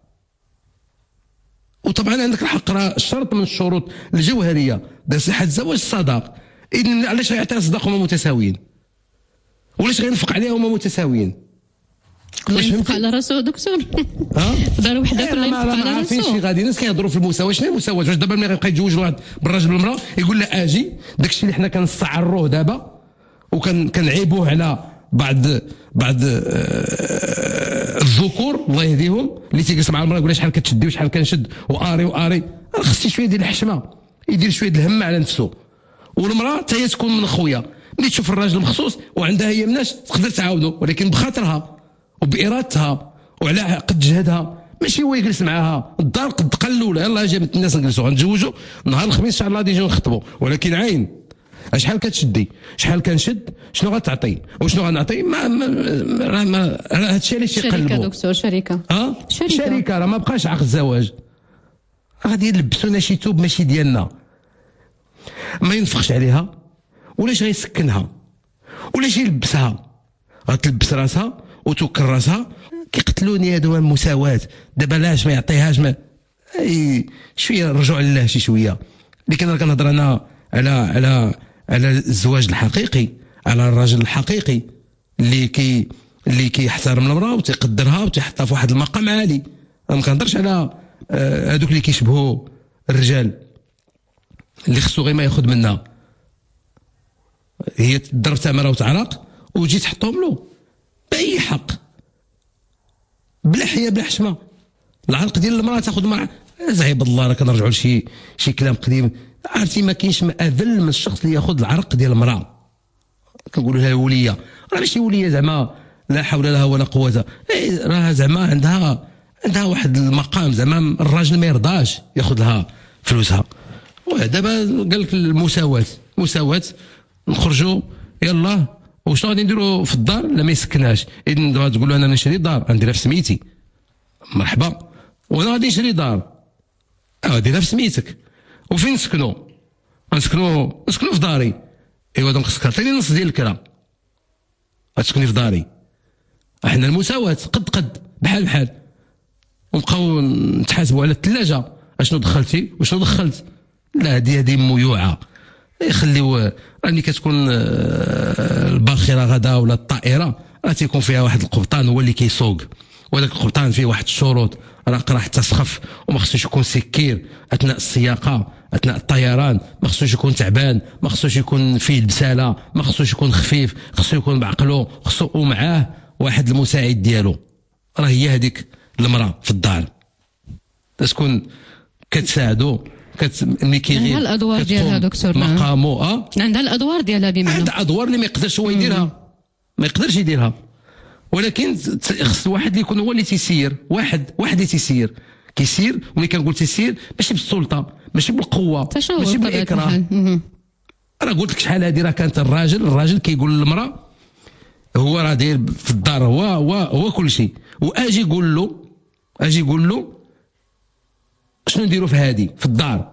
C: وطبعا عندك الحق، راه شرط من الشروط الجوهريه ديال صحه الزواج الصداق. اذن علاش غيعطيها الصداق هما متساويين؟ ولاش غينفق عليها هما متساويين؟
B: كل ينفق على راسو دكتور. في دار وحده كل ينفق على راسو. ما
C: عارفينش فين غادي. الناس كيهضروا في المساواه. شنو هي المساواه؟ واش دابا ملي غيبقى يتزوج واحد بالراجل بالمراه يقول لا اجي داكشي اللي حنا كنستعروه دابا وكنعيبوه على بعض الذكور الله يهديهم اللي تيجلس مع المراه يقول لها شحال كتشدي وشحال كنشد واري. خصني شويه ديال الحشمه، يدير شويه ديال الهم على نفسه. والمراه حتى هي تكون من خويا، ملي تشوف الراجل مخصوص وعندها هي مناش تقدر تعاونو، ولكن بخاطرها وبارادتها وعلى قد جهدها. ماشي هو يجلس معاها الدار قد قلوا يلاه جابت الناس نجلسوا غنتزوجوا نهار الخميس ان شاء الله غادي نجيو نخطبوا، ولكن عين شحال كتشدي شحال كنشد شنو غتعطي وشنو غنعطي. ما هادشي علاش يقلبوا.
B: شركه دكتور،
C: شركه راه ما بقاش عقد الزواج، غادي يلبسونا شي توب ماشي ديالنا. ما ينفقش عليها ولاش غيسكنها ولاش يلبسها، غتلبس راسها وتوكل راسها. كيقتلوني هادو المساواة. دابا لاش ما يعطيهاش شويه نرجعوا لله شي شويه. لكن راه كنهضر انا على الزواج الحقيقي، على الراجل الحقيقي اللي كيحترم المراه وتيقدرها وتيحطها في واحد المقام عالي. ما كنهضرش على هذوك اللي كيشبهوا الرجال اللي خصو غير ما ياخذ منها، هي تضرب تمره وتعرق وتجي تحطهم له باي حق، بلا حياه بلا حشمه. العرق ديال المراه تاخذ مع زعيب الله. راه كنرجعوا لشي كلام قديم. عرفتي ما كاينش اذل من الشخص اللي ياخذ العرق ديال المراه. كنقولوا لها وليه، راه ماشي وليه زعما لا حول لها ولا قوه، راه زعما عندها واحد المقام، زعما الراجل ما يرضاش ياخذ لها فلوسها. ودابا قال لك المساواة نخرجوا يلا وشنو غادي نديروا في الدار؟ لا ما يسكنهاش. اذا دابا تقول له انا نشري دار غنديرها في سميتي، مرحبا، وانا غادي نشري دار ديرها في سميتك. وفين نسكنوا؟ نسكنوا في داري. ايوا دونك خصك تعطيني نص ديال الكرا، غتسكني في داري. احنا المساواة قد بحال ونبقاو نتحاسبوا على الثلاجه اشنو دخلتي وشنو دخلت. لا هذه ميوعه. يخليو راني كتكون الباخره غدا ولا الطائره راه تيكون فيها واحد القبطان هو اللي كيسوق، وهذاك القبطان فيه واحد الشروط، راه حتى سخف وما خصوش يكون سكير اثناء السياقه اثناء الطيران، ما خصوش يكون تعبان، ما خصوش يكون فيه البساله، ما خصوش يكون خفيف، خصو يكون بعقله، خصو ومعاه واحد المساعد ديالو. راه هي هذيك المراه في الدار تكون كتساعدو ملي كيغيب.
B: عندها الادوار ديالها دكتور.
C: مقامو
B: عندها الادوار ديالها بمعنى
C: عندها ادوار اللي ما يقدرش هو يديرها، ما يقدرش يديرها. ولكن خص واحد اللي يكون هو اللي تيسير، واحد اللي كيسير. وملي كنقول تيسير ماشي بالسلطه، ماشي بالقوه، ماشي بالاكراه. راه قلت لك شحال هذه، راه كانت الراجل كيقول للمراه هو راه داير في الدار هو كل شيء، واجي يقول له شنو نديروا في هادي في الدار،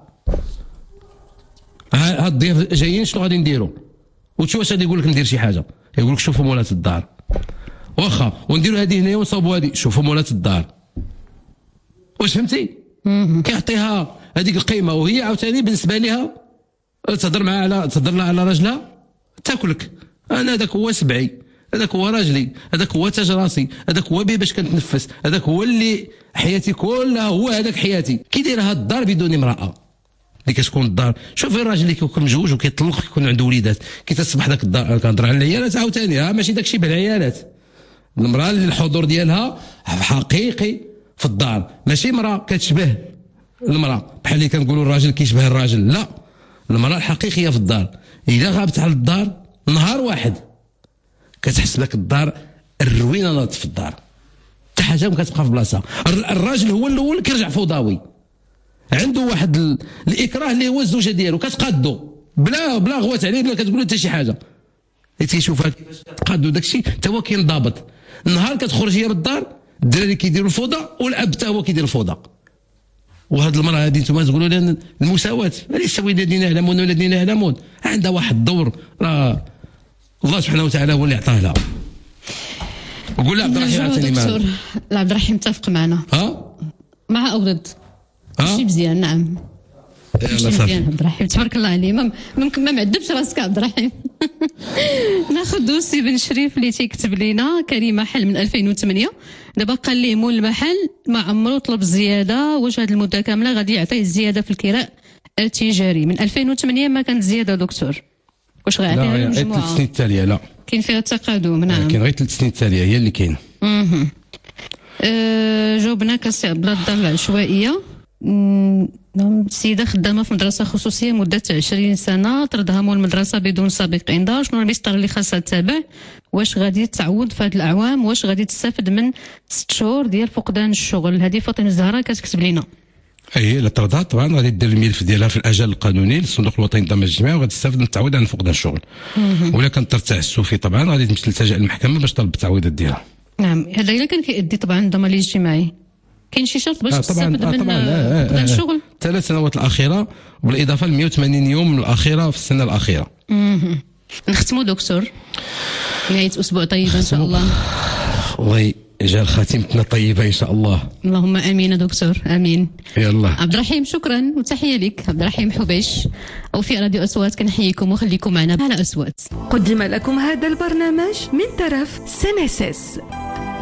C: هاد الضياف جايين شنو غادي نديروا، وتشوف واش غادي يقول لك ندير شي حاجه، يقول لك شوفوا مولات الدار واخا ونديروا هذه هنايا ونصاوبوا هذه، شوفوا مولات الدار. واش فهمتي؟ كيعطيها هذيك القيمه، وهي عاوتاني بالنسبه لها تهضر لها على راجلها تاكلك. انا هذاك هو سبعي، هذاك هو راجلي، هذاك هو تاج راسي، هذاك هو بيه باش كنتنفس، هذاك هو اللي حياتي كلها، هو هذاك حياتي. كي داير هاد الدار بدون امراه اللي كتكون الدار. شوفي الراجل اللي كيكون مجوج وكيطلق يكون عنده وليدات، كي تصبح داك الدار. كنهضر على العيالات عاوتاني، ماشي داكشي بالعيالات. المراه اللي الحضور ديالها حقيقي في الدار، ماشي مراه كتشبه المراه بحال اللي كنقولوا الراجل كيشبه الراجل، لا، المراه الحقيقيه في الدار. اذا غابت على الدار نهار واحد كتحس لك الدار الروينه ناضت في الدار، حتى حاجه ما كتبقى في بلاصه. الراجل هو الاول كيرجع فوضوي، عنده واحد الاكراه اللي هو الزوجه ديالو، كتقادو بلا غوات عليه، بلا كتقول حتى شي حاجه. تيشوفها كيفاش كتقادو داكشي حتى هو كينضبط. النهار كتخرج هي من الدار الدراري كيديروا الفوضى والاب حتى هو كيدير الفوضى. وهاد المراه هذه نتوما تقولوا لها المساواه، ليس الذين يعلمون والذين يعلمون، عندها واحد الدور راه الله سبحانه وتعالى هو اللي عطاه لها. وقول لها عبد الرحيم عطيني
B: دكتور عبد الرحيم متفق معنا مع او ضد؟ ماشي مزيان. نعم ماشي مزيان عبد الرحيم، تبارك الله عليه. ممكن ما معذبش راسك عبد الرحيم. ناخذ دوسي بن شريف اللي تيكتب لينا كريمه حل من 2008 دابا قال ليه مول المحل ما عمرو طلب زياده، واش هذه المده كامله غادي يعطيه الزياده في الكراء التجاري؟ من 2008 ما كانت زياده دكتور، واش غيعطيها المجموعه؟
C: 3 سنين التاليه لا
B: كاين فيها التقادم. نعم
C: كاين غير 3 سنين التاليه هي اللي كاين.
B: جاوبنا كسي عبد الله الدار العشوائيه. السيده خدامه في مدرسه خصوصيه مده 20 سنه، طردها مول المدرسه بدون سابق انذار، شنو المسطر اللي خاصها تتابع؟ واش غادي تعوض في هذه الاعوام؟ واش غادي تستافد من 6 شهور ديال فقدان الشغل؟ هذه فاطمه الزهراء كتكتب لنا.
C: اي لا طردات طبعا غادي دير الملف ديالها في الاجال القانوني للصندوق الوطني للضمان الاجتماعي، وغادي تستافد من التعويض عن فقدان الشغل. ولا كان طرد تعسفي طبعا غادي تمشي تلتجا للمحكمه باش طلب التعويضات ديالها. نعم
B: هذا الا كان كيأدي طبعا الضمان الاجتماعي. كاين شي شرط باش تستافد من فقدان الشغل؟
C: 3 سنوات الاخيره بالاضافه ل 180 يوم الاخيره في السنه الاخيره.
B: نختموا دكتور، نهايه اسبوع طيب ان شاء الله.
C: الله يجعل خاتمتنا طيبه ان شاء الله.
B: اللهم امين دكتور، امين.
C: يلا
B: عبد الرحيم شكرا وتحيه لك. عبد الرحيم حبيش او في راديو اصوات، كنحييكم وخليكم معنا على اصوات.
E: قدم لكم هذا البرنامج من طرف سنسس.